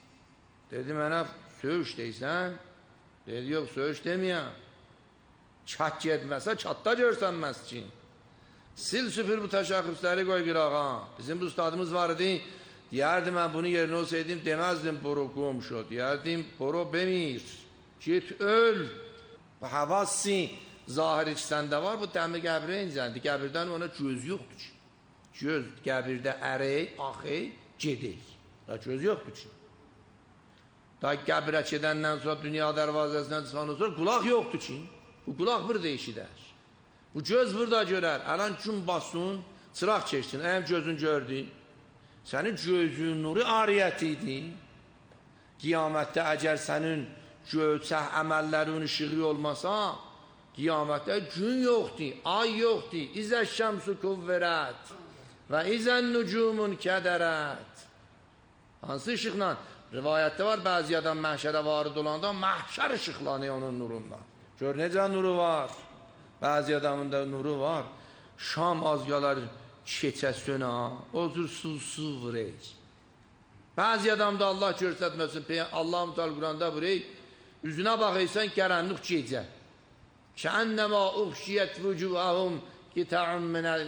Dedi mənə söğüş deysən. Dedi yox söğüş deməyəm. Çat getməsə çatda görsən məskin. Sil süpür bu təşəxxüsləri qoy qırağa. Bizim bu ustadımız var idi. Deyərdim mən bunu yerinə olsaydım deməzdim boru qomşu. Deyərdim boru bemir. Git öl. Bu havası zahiri ki səndə var. Bu dəmi qəbrə incəndi. Qəbirdən ona göz yoxdur ki. Göz qəbirdə ərək, axey, gedək. Da göz yoxdur ki. Da qəbirə gedəndən sonra dünya dərvazəsindən çıxandan sonra qulaq yoxdur ki. Bu qulaq burada eşidər. Bu göz burada görər. Ələn gün basın, çıraq keçsin. Əyəm gözün gördü. Sənin gözün nuru ariyyət idi. Qiyamətdə əgər sənin göyçək əməllərin ışığı olmasa, qiyamətdə gün yoxdur, ay yoxdur. İzə şəmsu kuvverət və izən nücumun kədərət. Hansı ışıqla? Rivayətdə var, bəzi adam məhşərə varid olanda məhşər ışıqlanıyor onun nurundan. Gör necə nuru var. Bəzi adamın da nuru var. Şam azgalar keçəsin ha. O cür su vurək. Bəzi adamda Allah görsətməsin. Allah-u Teala Quranda vurək. Üzünə baxıysan qaranlıq gecə. Kənnəmə uxşiyyət vücuhahum qita'un minəl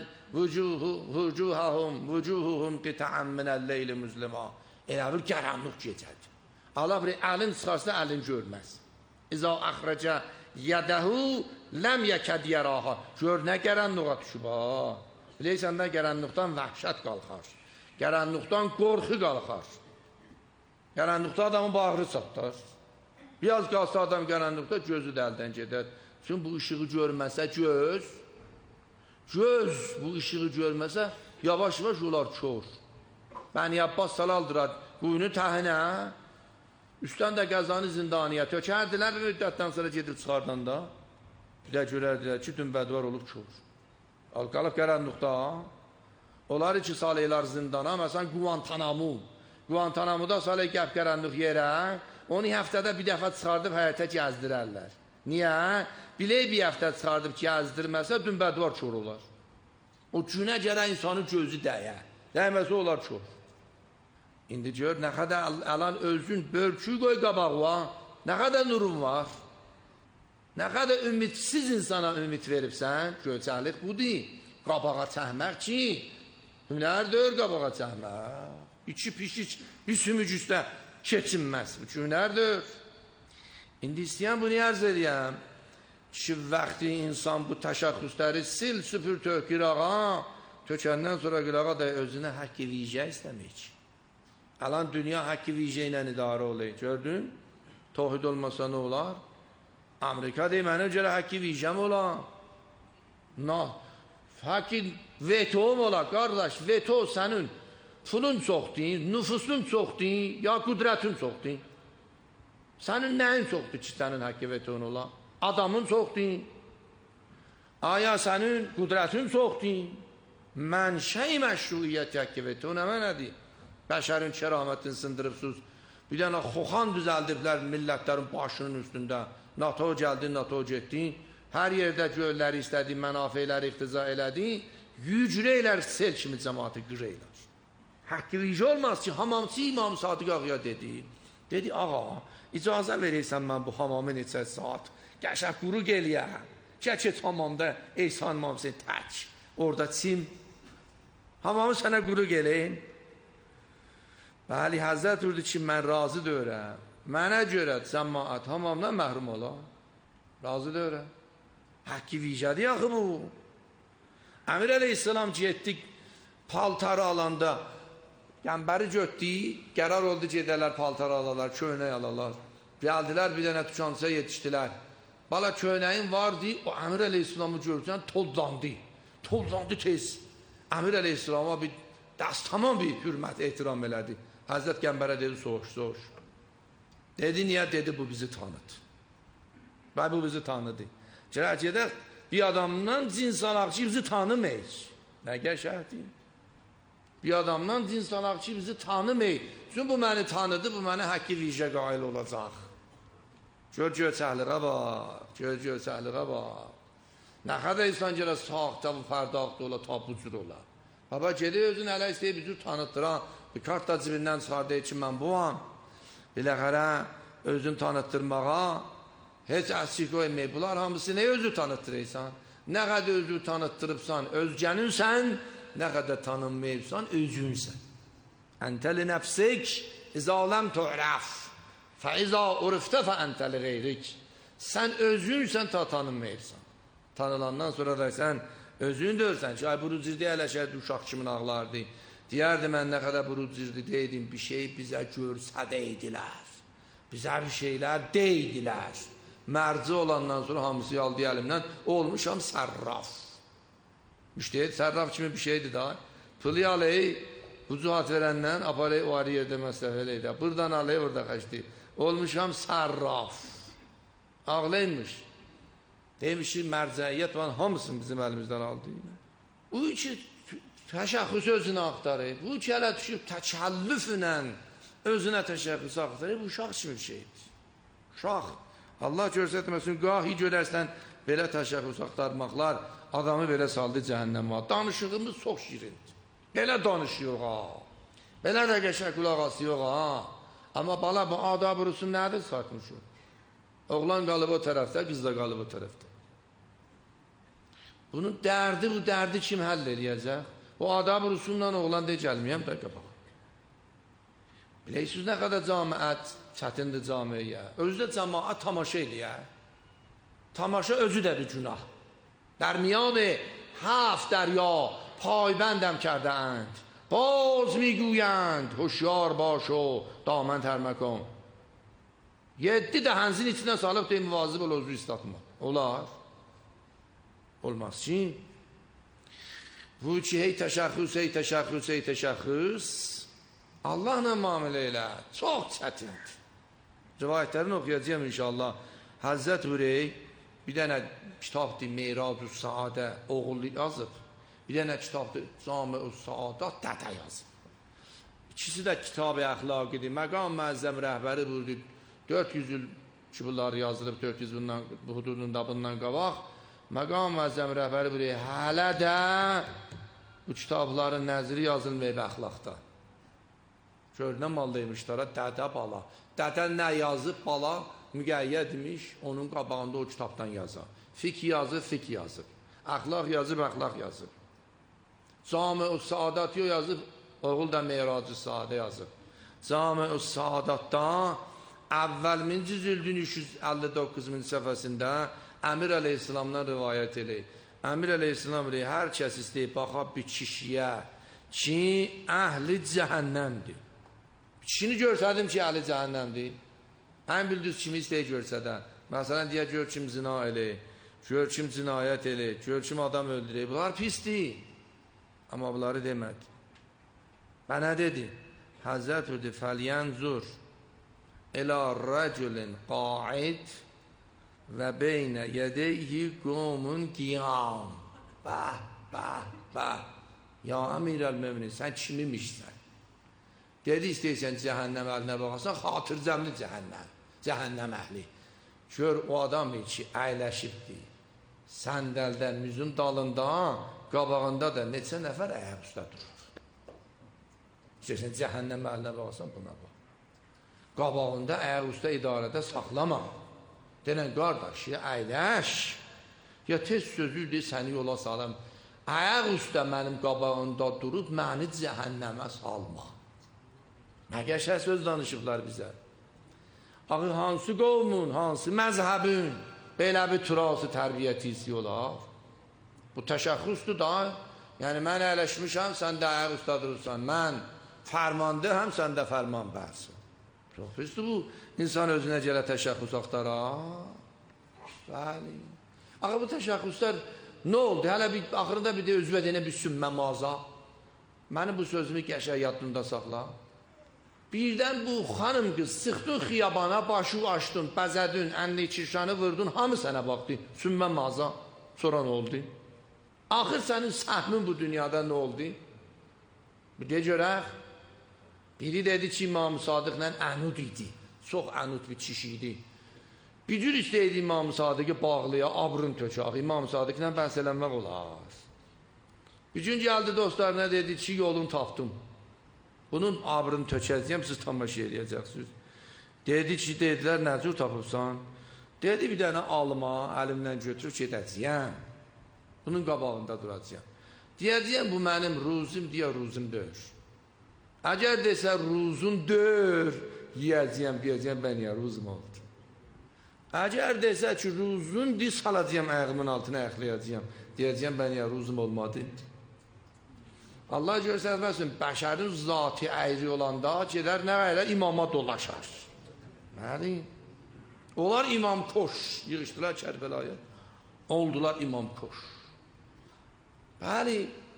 vücuhuhum qita'un minəl leyli müzlimə. Elə bir qaranlıq gecədir. Allah bir əlin çıxarsa əlin görməz. İza əxrəcə yədəhu ləm yəkəd yəraha. Gör nə qaranlığa düşüb ha. Biləysən də qaranlıqdan vəhşət qalxar. Qaranlıqdan qorxu qalxar. Qaranlıqda adamın bağrı çatlar. Biraz qalsa adam qaranlıqda gözü də əldən gedər. Çünki bu ışığı görməsə göz bu ışığı görməsə yavaş-yavaş olar kör. Bəni Abbas salaldırar quyunu təhinə, üstdən də qəzanı zindaniyə tökərdilər bir müddətdən sonra gedib çıxardanda. Bir də görərdilər ki, dünbədvar olub kör. Qalıb qaranlıqda. Onları ki, salıylar zindana, məsələn, Guantanamuda salıyı gəp qaranlıq yerə, onu həftədə bir dəfə çıxardıb həyətə gəzdirərlər. Niyə? Bilək bir həftə çıxardıb gəzdirməsə, dünbədvar kör olar. O günə gərək insanın gözü dəyə. Dəyməsə olar kör. İndi gör, nə qədər əlan özün bölkü qoy qabağa, nə qədər nurun var. Nə qədər ümidsiz insana ümid veribsən, göçəlik budur. Qabağa çəhmək ki, hünərdir qabağa çəhmək. İki pişik, bir sümük üstə keçinməz. Bu hünərdir. İndi istəyən bunu ərz edəyəm ki, vaxtı insan bu təşəxxüsləri sil, süpür, tök, qırağa, tökəndən sonra qırağa da özünə haqq-i vicə istəmək. Alan dünya haqq-i vicə ilə idarə olayı. Gördün? Tohid olmasa nə olar? Amerika deyir, mənə görə həqqi vicəm ola. Həqqi vetom ola, qardaş, veto sənin pulun çoxdur, nüfusun çoxdur, ya qüdrətin çoxdur. Sənin nəyin çoxdur ki, sənin həqqi veton ola? Adamın çoxdur. Aya sənin qüdrətin çoxdur. Mənşəy məşruiyyət həqqi veton əmə nədir? Bəşərin kəramətini sındırıbsınız. Bir dənə xoxan düzəldiblər millətlərin başının üstündə. NATO gəldi, NATO getdi. Hər yerdə gölləri istədi, mənafeyləri iqtiza elədi. Yücrəylər sel kimi cəmatı qürəylər. Haqqı vicə olmaz ki, hamamçı İmam Sadiq ağaya dedi. Dedi, ağa, icazə verirsən mən bu hamamı neçə saat qəşəng quruq eləyəm. Gəç hamamda Eysan İmamsın tək. Orada çim. Hamamı sənə quruq eləyim. Bəli, Həzrət buyurdu ki, mən razı deyirəm. Mənə görə cəmaət hamamdan məhrum ola. Razı deyirəm. Haqqi vicədir axı bu. Əmir əleyhissalam getdik paltarı alanda qəmbəri götdü, qərar oldu gedələr paltarı alalar, köynək alalar. Gəldilər bir dənə tükançıya yetişdilər. Bala köynəyin vardı, o Əmir əleyhissalamı görürsən tozlandı. Tozlandı tez. Əmir əleyhissalama bir tamam bir hürmət, ehtiram elədi. Həzrət Qəmbərə dedi, soğuş. Dedi, niyə? Dedi, bu bizi tanıdı. Və bu bizi tanıdı. Gedək, bir adamdan cins alaqçı bizi tanımayız. Nə qəşəhdir? Bir adamdan cins alaqçı bizi tanımayız. Çünki bu məni tanıdı, bu mənə həqqi vicə qail olacaq. Gör-göçəkliğə bax, gör-göçəkliğə bax. Nə qədər insan gələ sağda, bu pərdaqda ola, ta bu cür ola. Baba gedir özün ələ istəyib bir cür tanıtdıran, bir kart da cibindən çıxardığı ki, mən buam. Biləxərə özün tanıtdırmağa heç əsik qoymayıb. Bunlar hamısı nə özü tanıtdırırsan? Nə qədər özü tanıtdırıbsan, özgəninsən, nə qədər tanınmayıbsan, özünsən. Əntəli nəfsik, izə aləm tu'raf, fəizə urifdə fə əntəli qeyrik. Sən özünsən, ta tanınmayıbsan. Tanılandan sonra da sən özün deyirsən ki, ay burucirdi ələşərdi, uşaq kimin ağlardı. Deyərdi, mən nə qədər burucirdi deydim, bir şey bizə görsə deydilər. Bizə bir şeylər deydilər. Mərci olandan sonra hamısı yaldı əlimdən, olmuşam sərraf. Müştəhid sərraf kimi bir şeydir da. Pılı aley, bu cuhat verəndən, apaley o ayrı yerdə məsəf eləydi. Buradan aley, orada xəşdi. Olmuşam sərraf. Ağlaymış. Demiş ki, mərcəiyyət var, hamısını bizim əlimizdən aldı. Bu ki, təşəxüs özünə axtarıb, bu ki, hələ düşüb təkəllüflə özünə təşəxüs axtarıb, bu uşaq kimi bir şeydir. Uşaq. Allah görsətməsin, qahi görərsən, belə təşəxüs axtarmaqlar adamı belə saldı cəhənnəmə. Danışığımız çox şirindir. Belə danışıyor, ha. Belə də qəşəng qulaq asıyor, ha. Amma bala, bu adab-ı rusun nədir satmışı? Oğlan qalıb o tərəfdə, qız da qalıb o tərəfdə. Bunun dərdi, bu dərdi kim həll eləyəcək? O adab-ı rusunla oğlan deyə gəlməyəm də qabağa. Bilirsiniz nə qədər camiət çətindir camiyə. Özü də cəmaət tamaşa eləyər. Tamaşa özü dədir günah. Dərmiyan-ı hafت دریا پایبندم کرده اند باز میگویند هوشیار باش و دامن تر مکن. 7 dəhənzin içindən salıb deyim, müvazib ol, özü istatma. Olar. Olmaz ki. Bu ki, hey təşəxüs. Allahla müamilə elə. Çox çətindir. Rivayətlərini oxuyacağım inşallah. Həzrət Hürey bir dənə kitabdır, Meyracü Saadə, oğul yazıb. Bir dənə kitabdır, Cami-ü Saadat, dədə yazıb. İkisi də kitab-ı əxlaqidir. Məqam müəzzəm rəhbəri buyurdu. 400 il ki, bunlar yazılıb, 400 bu hududunda bundan qabaq. Məqam müəzzəm rəhbəri buyurdu. Hələ də bu kitabların nəziri yazılmayıb əxlaqda. Görünən maldaymışlara dədə bala. Dədə nə yazıb bala müqəyyədmiş, onun qabağında o kitabdan yazır. Fiqh yazıb, fiqh yazıb. Əxlaq yazıb, əxlaq yazıb. Cami-ü Saadat yazıb, oğul da Meyracü Saadə yazıb. Cami-ü Saadatda əvvəlminci cüldün 359-min səfəsində Əmir əleyhissalamdan rivayət eləyir. Əmir əleyhissalam eləyir, hər kəs istəyib baxa bir kişiyə ki, əhli cəhənnəmdir. Kişini görsədim ki, əhli cəhənnəmdir. Ən bildiniz kimi istəyir görsədən. Məsələn, deyək, gör kim zina eləyir, gör kim cinayət eləyir, gör kim adam öldürür. Bunlar pisdir. Amma bunları demədi. Və nə dedi? Həzrət dedi, fəlyənzur ilə rəculin qaid və beynə yədeyhi qumun qiyam. Bəh, bəh, bəh. Ya əmirəl-möminin, sən kimimişsən? Dedi, istəyirsən cəhənnəm əhlinə baxarsan, xatırcəmli cəhənnəm əhli. Gör, o adam ki, əyləşibdir. Səndəldə, müzün dalında, qabağında da neçə nəfər əyək usta durur. İstəyirsən cəhənnəm əhlinə baxarsan, buna bax. Qabağında əyək usta idarədə saxlama. Denən, qardaş, ya əyləş, ya tez sözüydü, səni yola salam. Əyək usta mənim qabağında durub, məni cəhənnəmə salma. Nə qəşəng söz danışıblar bizə. Axı, hansı qovmun, hansı məzhəbün belə bir turası tərbiyyəti istiyorlar? Bu təşəxxüsdür da. Yəni, mən əyləşmişəm, sən də əyək usta durursan. Mən fərmandı, həm sən də fərman bərsin. Çox pisdir bu. İnsan özünə gələ təşəxxüs axtarar. Bəli. Axı, bu təşəxxüslər nə oldu? Hələ axırında bir də özvədənə bir sümmə maza. Mənim bu sözümü qəşəng yadında saxla. Birdən bu xanım qız sıxdın xiyabana, başı açdın, bəzədin, ənli kirşanı vurdun, hamı sənə baxdı, sümmə maza. Sonra nə oldu? Axır sənin səhmin bu dünyada nə oldu? Bir de görək. Biri dedi ki, İmam-ı Sadıqla ənud idi. Çox ənud bir kişi idi. Bir cür istəyirdi İmam-ı Sadıqı bağlıya, abrın tökək. İmam-ı Sadıqla bəhs eləmək olar. Bir gün gəldi dostlarına, dedi ki, yolunu tapdım. Bunun abrını tökəcəyəm, siz tamaşa eləyəcəksiniz. Dedi ki, dedilər, nə cür tapıbsan? Dedi, bir dənə alma, əlimdən götürüb gedəcəyəm. Bunun qabağında duracağım. Deyəcəyəm, bu mənim ruzum, deyə ruzum döyür. Əgər desə, ruzun döyür, yiyəcəyəm, ben ya ruzum oldu. Əgər desə ki, ruzun diz salacağım, ayağımın altına ayaqlayacağım, deyəcəyəm, ben ya ruzum olmadı. Allah görsənməsin, bəşərin zatı əyri olanda gedər nə elə imama dolaşar. Bəli. Onlar imam koş. Yığışdılar Kərbəlaya. Oldular imam koş. Bəli.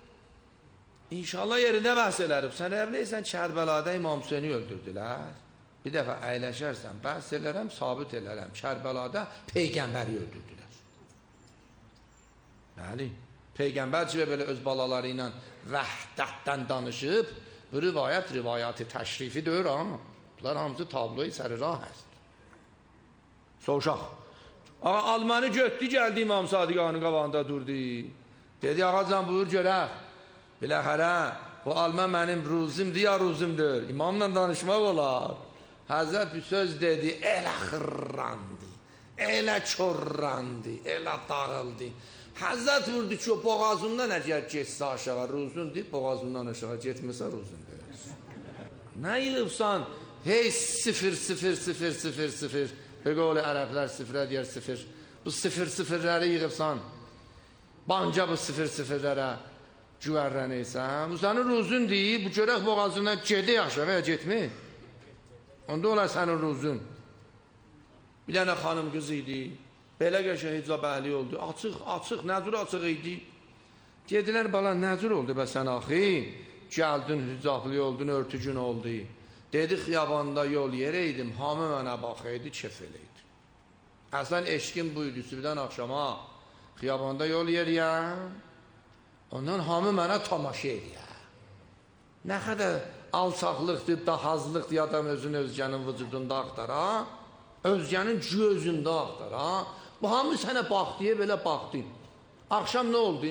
İnşallah yerində bəhs elərib. Sən evliysən Kərbəlada İmam Hüseyni öldürdülər. Bir dəfə əyləşərsən, bəhs elərəm, sabit elərəm. Kərbəlada Peyğəmbəri öldürdülər. Bəli. Peyğəmbər ki, belə öz balaları ilə vəhdətdən danışıb, bu rivayət-rivayəti təşrifi deyir, ama bunlar hamısı tabloyu səri rah həst. Soğuşaq. Almanı götdü, gəldi İmam Sadiq ağanın qabağında durdu. Dedi, ağacan buyur görək. Biləxərə, bu alman mənim ruzimdir ya ruzimdir. İmamla danışmaq olar. Həzrət bir söz dedi, elə xırrandı, elə çorrandı, elə dağıldı. Həzzət vurdu ki, o boğazından əgər geçsə aşağı ruzundur, boğazından aşağı getməsə ruzundur. Nə yığıbsan? Hey, 0-0-0-0-0. Beqoğlu ərəblər sıfırə deyər 0. Bu 0-0-ləri yığıbsan. Banca bu 0-0-lərə güvərrənəysən. Bu sənin ruzun deyib, bu görək boğazından gedə aşağı ya getmə. Onda olar sənin ruzun. Bir dənə xanım qız idi. Belə qəşə hicab əhli oldu. Açıq, nəzür açıq idi. Dedilər, bala, nəzür oldu bə sən axı? Gəldin, hicablı oldun, örtücün oldu. Dedi, xiyabanda yol yerəydim, hamı mənə baxıydı, kef eləydi. Əslən, eşkin buydu, sübdən axşama, xiyabanda yol yeriyəm, ondan hamı mənə tamaşa eləyəm. Nə qədər alçaqlıqdır, dahazlıqdır, adam özgənin vücudunda axtara, özgənin gözündə axtara, bu hamı sənə baxdıya belə baxdın. Axşam nə oldu?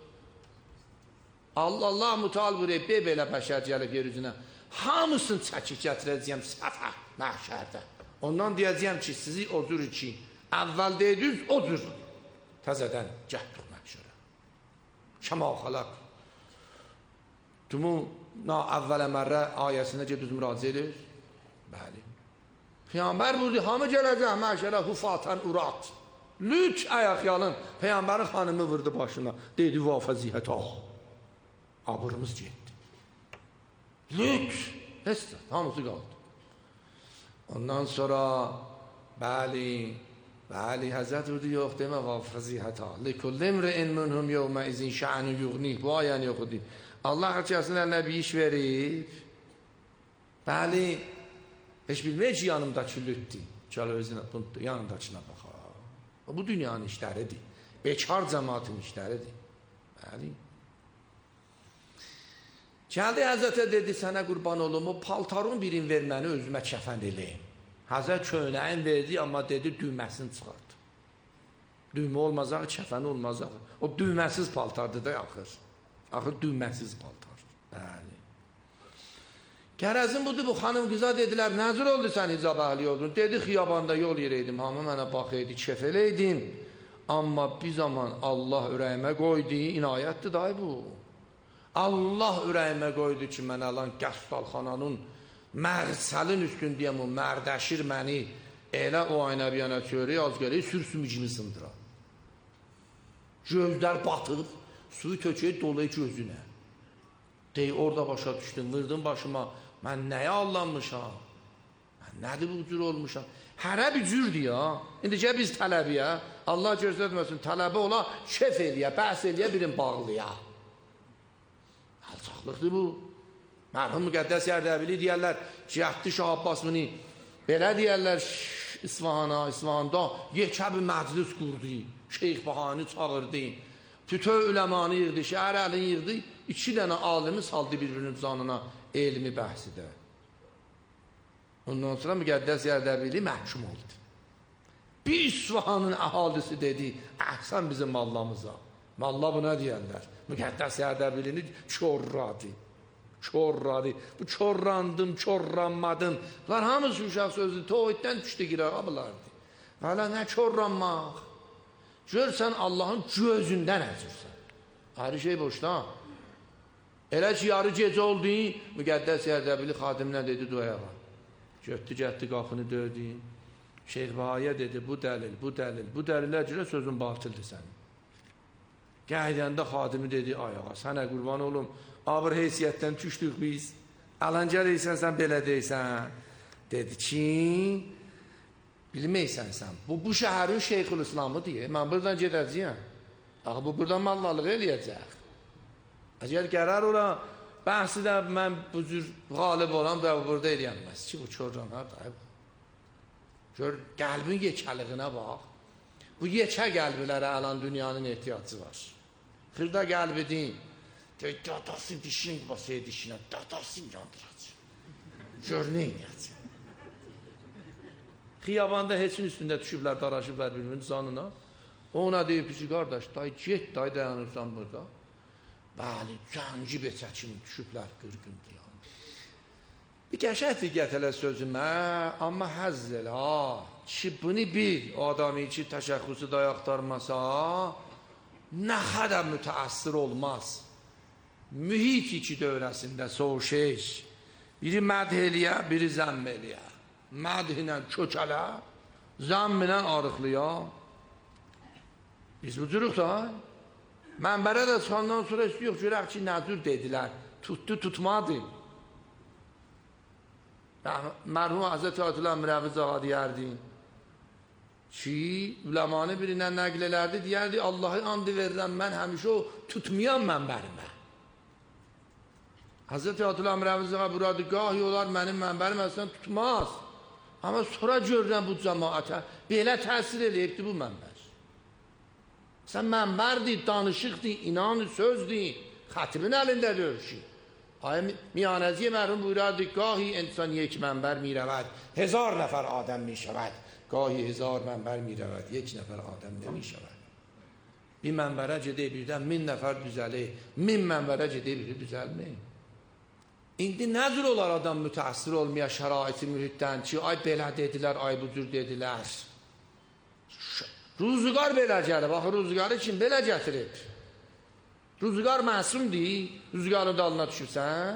Allah müteal buyuruyor, belə bəşər gəlib yer üzünə. Hamısını çəkib gətirəcəyəm səfə məhşərdə. Ondan deyəcəyəm ki, sizi o cür ki, əvvəl deydiniz, o cür. Təzədən gətirdik məhşərə. Kəma xalaq. Tumu əvvələ mərrə ayəsində gedib müraciə edir. Bəli. Peyğəmbər buyurdu, hamı gələcək məhşərə hufatan urat. Lüt ayaqyalın. Peyğəmbərin xanımı vurdu başına. Dedi, vafəziyyət ah. Abırımız getdi. Lüt. Hamısı qaldı. Ondan sonra, bəli, Bəli, Həzrət vurdu, yox demə və fəzihətə. Likul imri'in minhum yevmə izin şə'nu yuğnih. Bu ayəni oxudu. Allah hər kəsin əlinə bir iş verib. Bəli, heç bilmək ki, yanımdakı lütdür. Gəl özünə yanındakına baxa. Bu dünyanın işləridir. Bekar cəmaatın işləridir. Bəli. Gəldi Həzrətə dedi, sənə qurban olum, o paltarın birini ver məni özümə kəfən eləyim. Həzrət köynəyin verdi, amma dedi, düyməsini çıxardı. Düymə olmazaq, kəfəni olmazaq. O düyməsiz paltardır da axır. Axır düyməsiz paltar. Bəli. Qərəzin budur, bu xanım qıza dedilər, nəzir oldu sən hicab əhli oldun? Dedi, xiyabanda yol yerəydim, hamı mənə baxıydı, kef eləydim. Amma bir zaman Allah ürəyimə qoydu, inayətdir day bu. Allah ürəyimə qoydu ki, mən alan qəstalxananın mərsəlin üstündəyəm, o mərdəşir məni elə o aynə bir yana çörək az gələk, sürsümücünü sındıra. Gözlər batıb, suyu tökək dolayı gözünə. Dey, orada başa düşdüm, vırdım başıma, mən nəyə allanmışam? Mən nədir bu cür olmuşam? Hərə bir cürdür ya. İndi gəl biz tələbiyə, Allah gözlətməsin, tələbə ola, şef eləyə, bəhs eləyə, birin bağlıya. Alçaqlıqdır bu. Mərhum Müqəddəs Ərdəbili deyərlər, Cihətli Şah Abbas bunu belə deyərlər İsfahanda yekə bir məclis qurdu, Şeyx Bahani çağırdı, bütün üləmanı yığdı, şəhər əlini yığdı, 2 dənə alimi saldı bir-birinin canına elmi bəhsidə. Ondan sonra Müqəddəs Ərdəbili məhkum oldu. Bir İsfahanın əhalisi dedi, əhsən bizim mallamıza. Malla buna deyərlər, Müqəddəs Ərdəbilini çorradı. Çorradı. Bu çorrandım, çorranmadım. Bunlar hamısı uşaq sözü, tohiddən düşdü qırağa bulardı. Hələ nə çorranmaq? Görsən Allahın gözündən əzirsən. Ayrı şey boşda. Elə ki, yarı gecə oldu, Müqəddəs Ərdəbili xadiminə dedi, duyağa. Götdü, qapını döydü. Şeyx Bahaya dedi, bu dəlil, bu dəlil, bu dəlilə görə sözün batıldır sənin. Gəydəndə xadimi dedi, ayağa, sənə qurban olum, abır heysiyyətdən düşdük biz, əlancə deysən, sən belə deysən. Dedi ki, bilməysən sən, bu şəhərin Şeyxül İslamı deyir, mən buradan gedəcəyəm. Axı, bu buradan mallalıq eləyəcək. Əgər qərar ola, bəhsi də mən bu cür qalib olam da burada eləyənməz ki, bu çorranlar da. Gör, qəlbin yekəliyinə bax. Bu yekə qəlbilərə əlan dünyanın ehtiyacı var. Xırda qəlbidin, dadasın dişini basaya dişinə, dadasın yandıracaq. Gör, nə eləyəcək? Xiyabanda heçin üstündə düşüblər, daraşıblər birbirinin canına. Ona deyib ki, qardaş, day get, day dayanırsan burada. Bəli, cənci beçə kimi düşüblər qırqın diyanı. Bir qəşək fiqət elə sözümə, amma həzz elə, ki, bunu bil, o adamı ki, təşəxxüsü dayaqdarmasa, nə qədər mütəəssir olmaz. Mühit iki dövrəsində soğuşeş, biri mədh eləyə, biri zəmm eləyə. Mədh ilə kökələ, zəmm ilə arıqlıya. Biz bu cürük da, mənbərə də çıxandan sonra istiyoruz, görək ki, nəzür dedilər, tutdu, tutmadı. Mərhum Həzrət Ayətullah Əmrəviz ağa deyərdi ki, üləmanı birindən nəql elərdi, deyərdi, Allahı andı verirəm, mən həmişə o tutmayan mənbərimə. Həzrət Ayətullah Əmrəviz ağa buradı, qahi olar mənim mənbərim əslən tutmaz. Amma sonra görürəm bu cəmaətə, belə təsir eləyibdi bu mənbər. Sən mənbərdir, danışıqdır, inanır, sözdür, xətibin əlində dövüşür. Miyanəziyə mərhum buyurardı, qahi insan یک mənbər mi rəvəd, 1000 nəfər adəm mi şəvəd, qahi 1000 mənbər mi rəvəd, 1 nəfər adəm mi şəvəd. Bir mənbərə gedək birdən 1000 nəfər düzəlir, 1000 mənbərə gedək biri düzəlmir. İndi nədir olar adam mütəəssir olmaya şəraiti mühitdən ki, ay belə dedilər, ay bu cür dedilər. Ruzuqar belə gəlib, axı ruzuqarı kim belə gətirib? Ruzuqar məsumdir, ruzuqarın dalına düşürsən.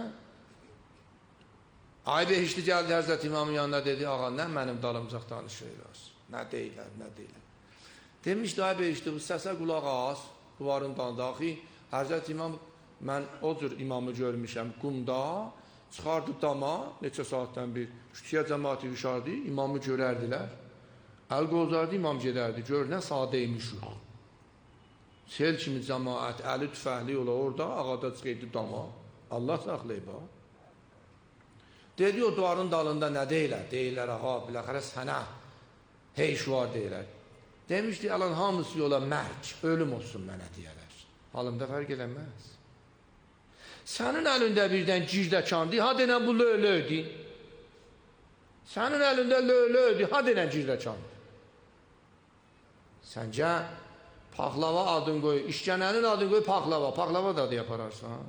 Ay behişli gəldi Həzrət İmamın yanına dedi, ağa, nə mənim dalımcaq danışırlar? Nə deyilər, nə deyilər? Demişdi, ay behişli, bu səsə qulaq az, duvarın daxı. Həzrət İmam, mən o cür imamı görmüşəm, qumda, çıxardı dama, neçə saatdən bir, kütüyə cəmaati düşərdi, imamı görərdilər. Əl qozardı, imam gedərdi. Gör, nə sadəymiş o. Sel kimi cəmaət, əli tüfəhli ola orada, ağada çıxıydı dama. Allah saxlayıb ha. Dedi o duvarın dalında nə deyilər? Deyirlər, ağa, biləxərə sənə heyş var deyirlər. Demişdi, alan hamısı yola mərk, ölüm olsun mənə deyərlər. Halımda fərq eləməz. Sənin əlində birdən girdəkandı, ha denən bu löylöydü. Sənin əlində löylöydü, ha denən girdəkandı. Səncə, paxlava adın qoy, işgənənin adın qoy paxlava, paxlava da adı yapararsan.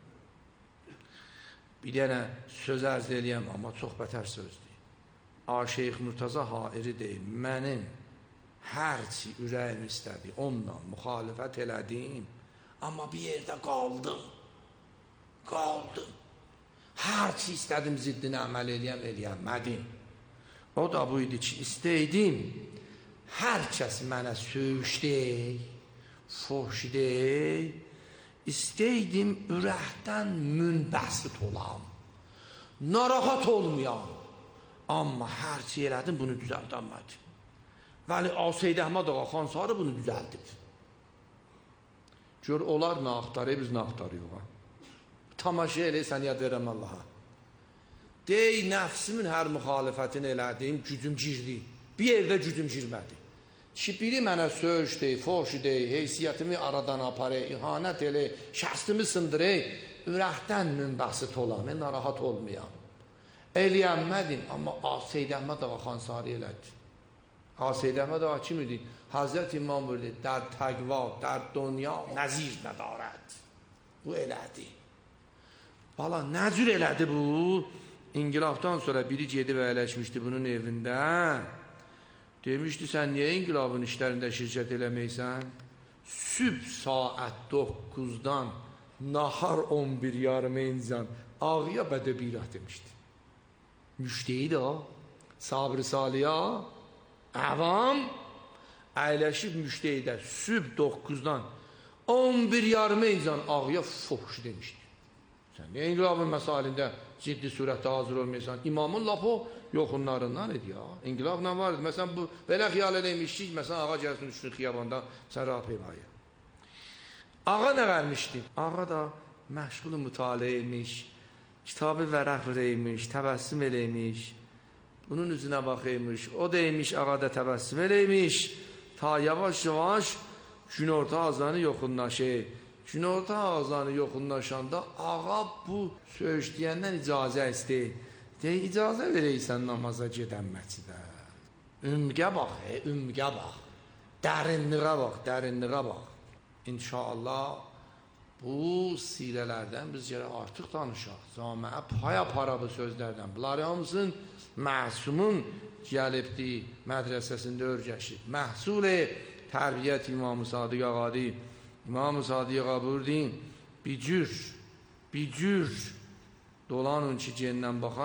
Bir dənə söz ərz eləyəm, amma çox bətər sözdür. Şeyx Murtaza Hairi deyil, mənim hərçi ürəyim istədi, onunla müxalifət elədim, amma bir yerdə qaldım. Hərçi istədim ziddini əməl eləyəmədim. O da bu idi ki, istəydim, hər kəs mənə söyüşdək, foşdək, istəydim ürəkdən münbəsit olam, narahat olmayam. Amma hərçi elədim, bunu düzəldəmədim. Vəli Aseyd Əhməd ağa Xansarı bunu düzəldib. Gör, onlar nə axtarır, biz nə axtarıyıq. Tamaşa elə, sən yad verəm Allaha. Dey, nəfsimin hər müxalifətini elədim, gücüm girdi. Bir yerdə gücüm girmədi. Ki, biri mənə söz dey, foş dey, heysiyyətimi aradan aparı, ihanət elə, şəxsimi sındırı, ürəkdən münbəsit olam, narahat olmayam. Eləyəmədim, amma Aseyd Əhməd ağa Xansarı elədi. Aseyd Əhməd ağa kim idi? Hazret İmam buyurdu, در تقوا در دنیا نظیر ندارد. Bu elədi. Valla nə cür elədi bu? İnqilabdan sonra biri gedib əyləşmişdi bunun evində. Demişdi, sən niyə inqilabın işlərində şirkət eləməysən? Sübh saat 9-dan nahar 11 yarım incan ağıya bədəbirah demişdi. Müşteydi o, sabr-ı saliya, əvam, əyləşib müşteydə sübh 9-dan 11 yarım incan ağıya foxş demişdi. Sən niyə inqilabın məsalində ciddi surətdə hazır olmayırsan? İmamın lafı yoxunlarından idi ya. İnqilab nə var idi? Məsələn, bu belə xiyal edəymiş ki, məsələn, ağa gəlsin düşdü xiyabanda sərraf emayı. Ağa nə vermişdi? Ağa da məşğul mütaliə etmiş, kitabı vərəq verəymiş, təbəssüm eləymiş, bunun üzünə baxıymış, o deymiş, ağa da təbəssüm eləymiş, ta yavaş-yavaş günorta azanı yoxunlaşır. Günorta azanı yoxunlaşanda ağa bu söyüşləyəndən icazə istəyir. Deyir, icazə verəysən namaza gedən məcidə. Ümgə bax, ümgə bax. Dərinliğə bax, dərinliğə bax. İnşallah bu sirələrdən biz gərək artıq danışaq. Camiə paya para bu sözlərdən. Bunları hamısın Məhsumun gəlibdi, mədrəsəsində örgəşib. Məhsul-i tərbiyyət İmam-ı Sadiq ağadı. İmam-ı Sadiq ağa buyurdu, bir cür dolanın ki, cendən baxan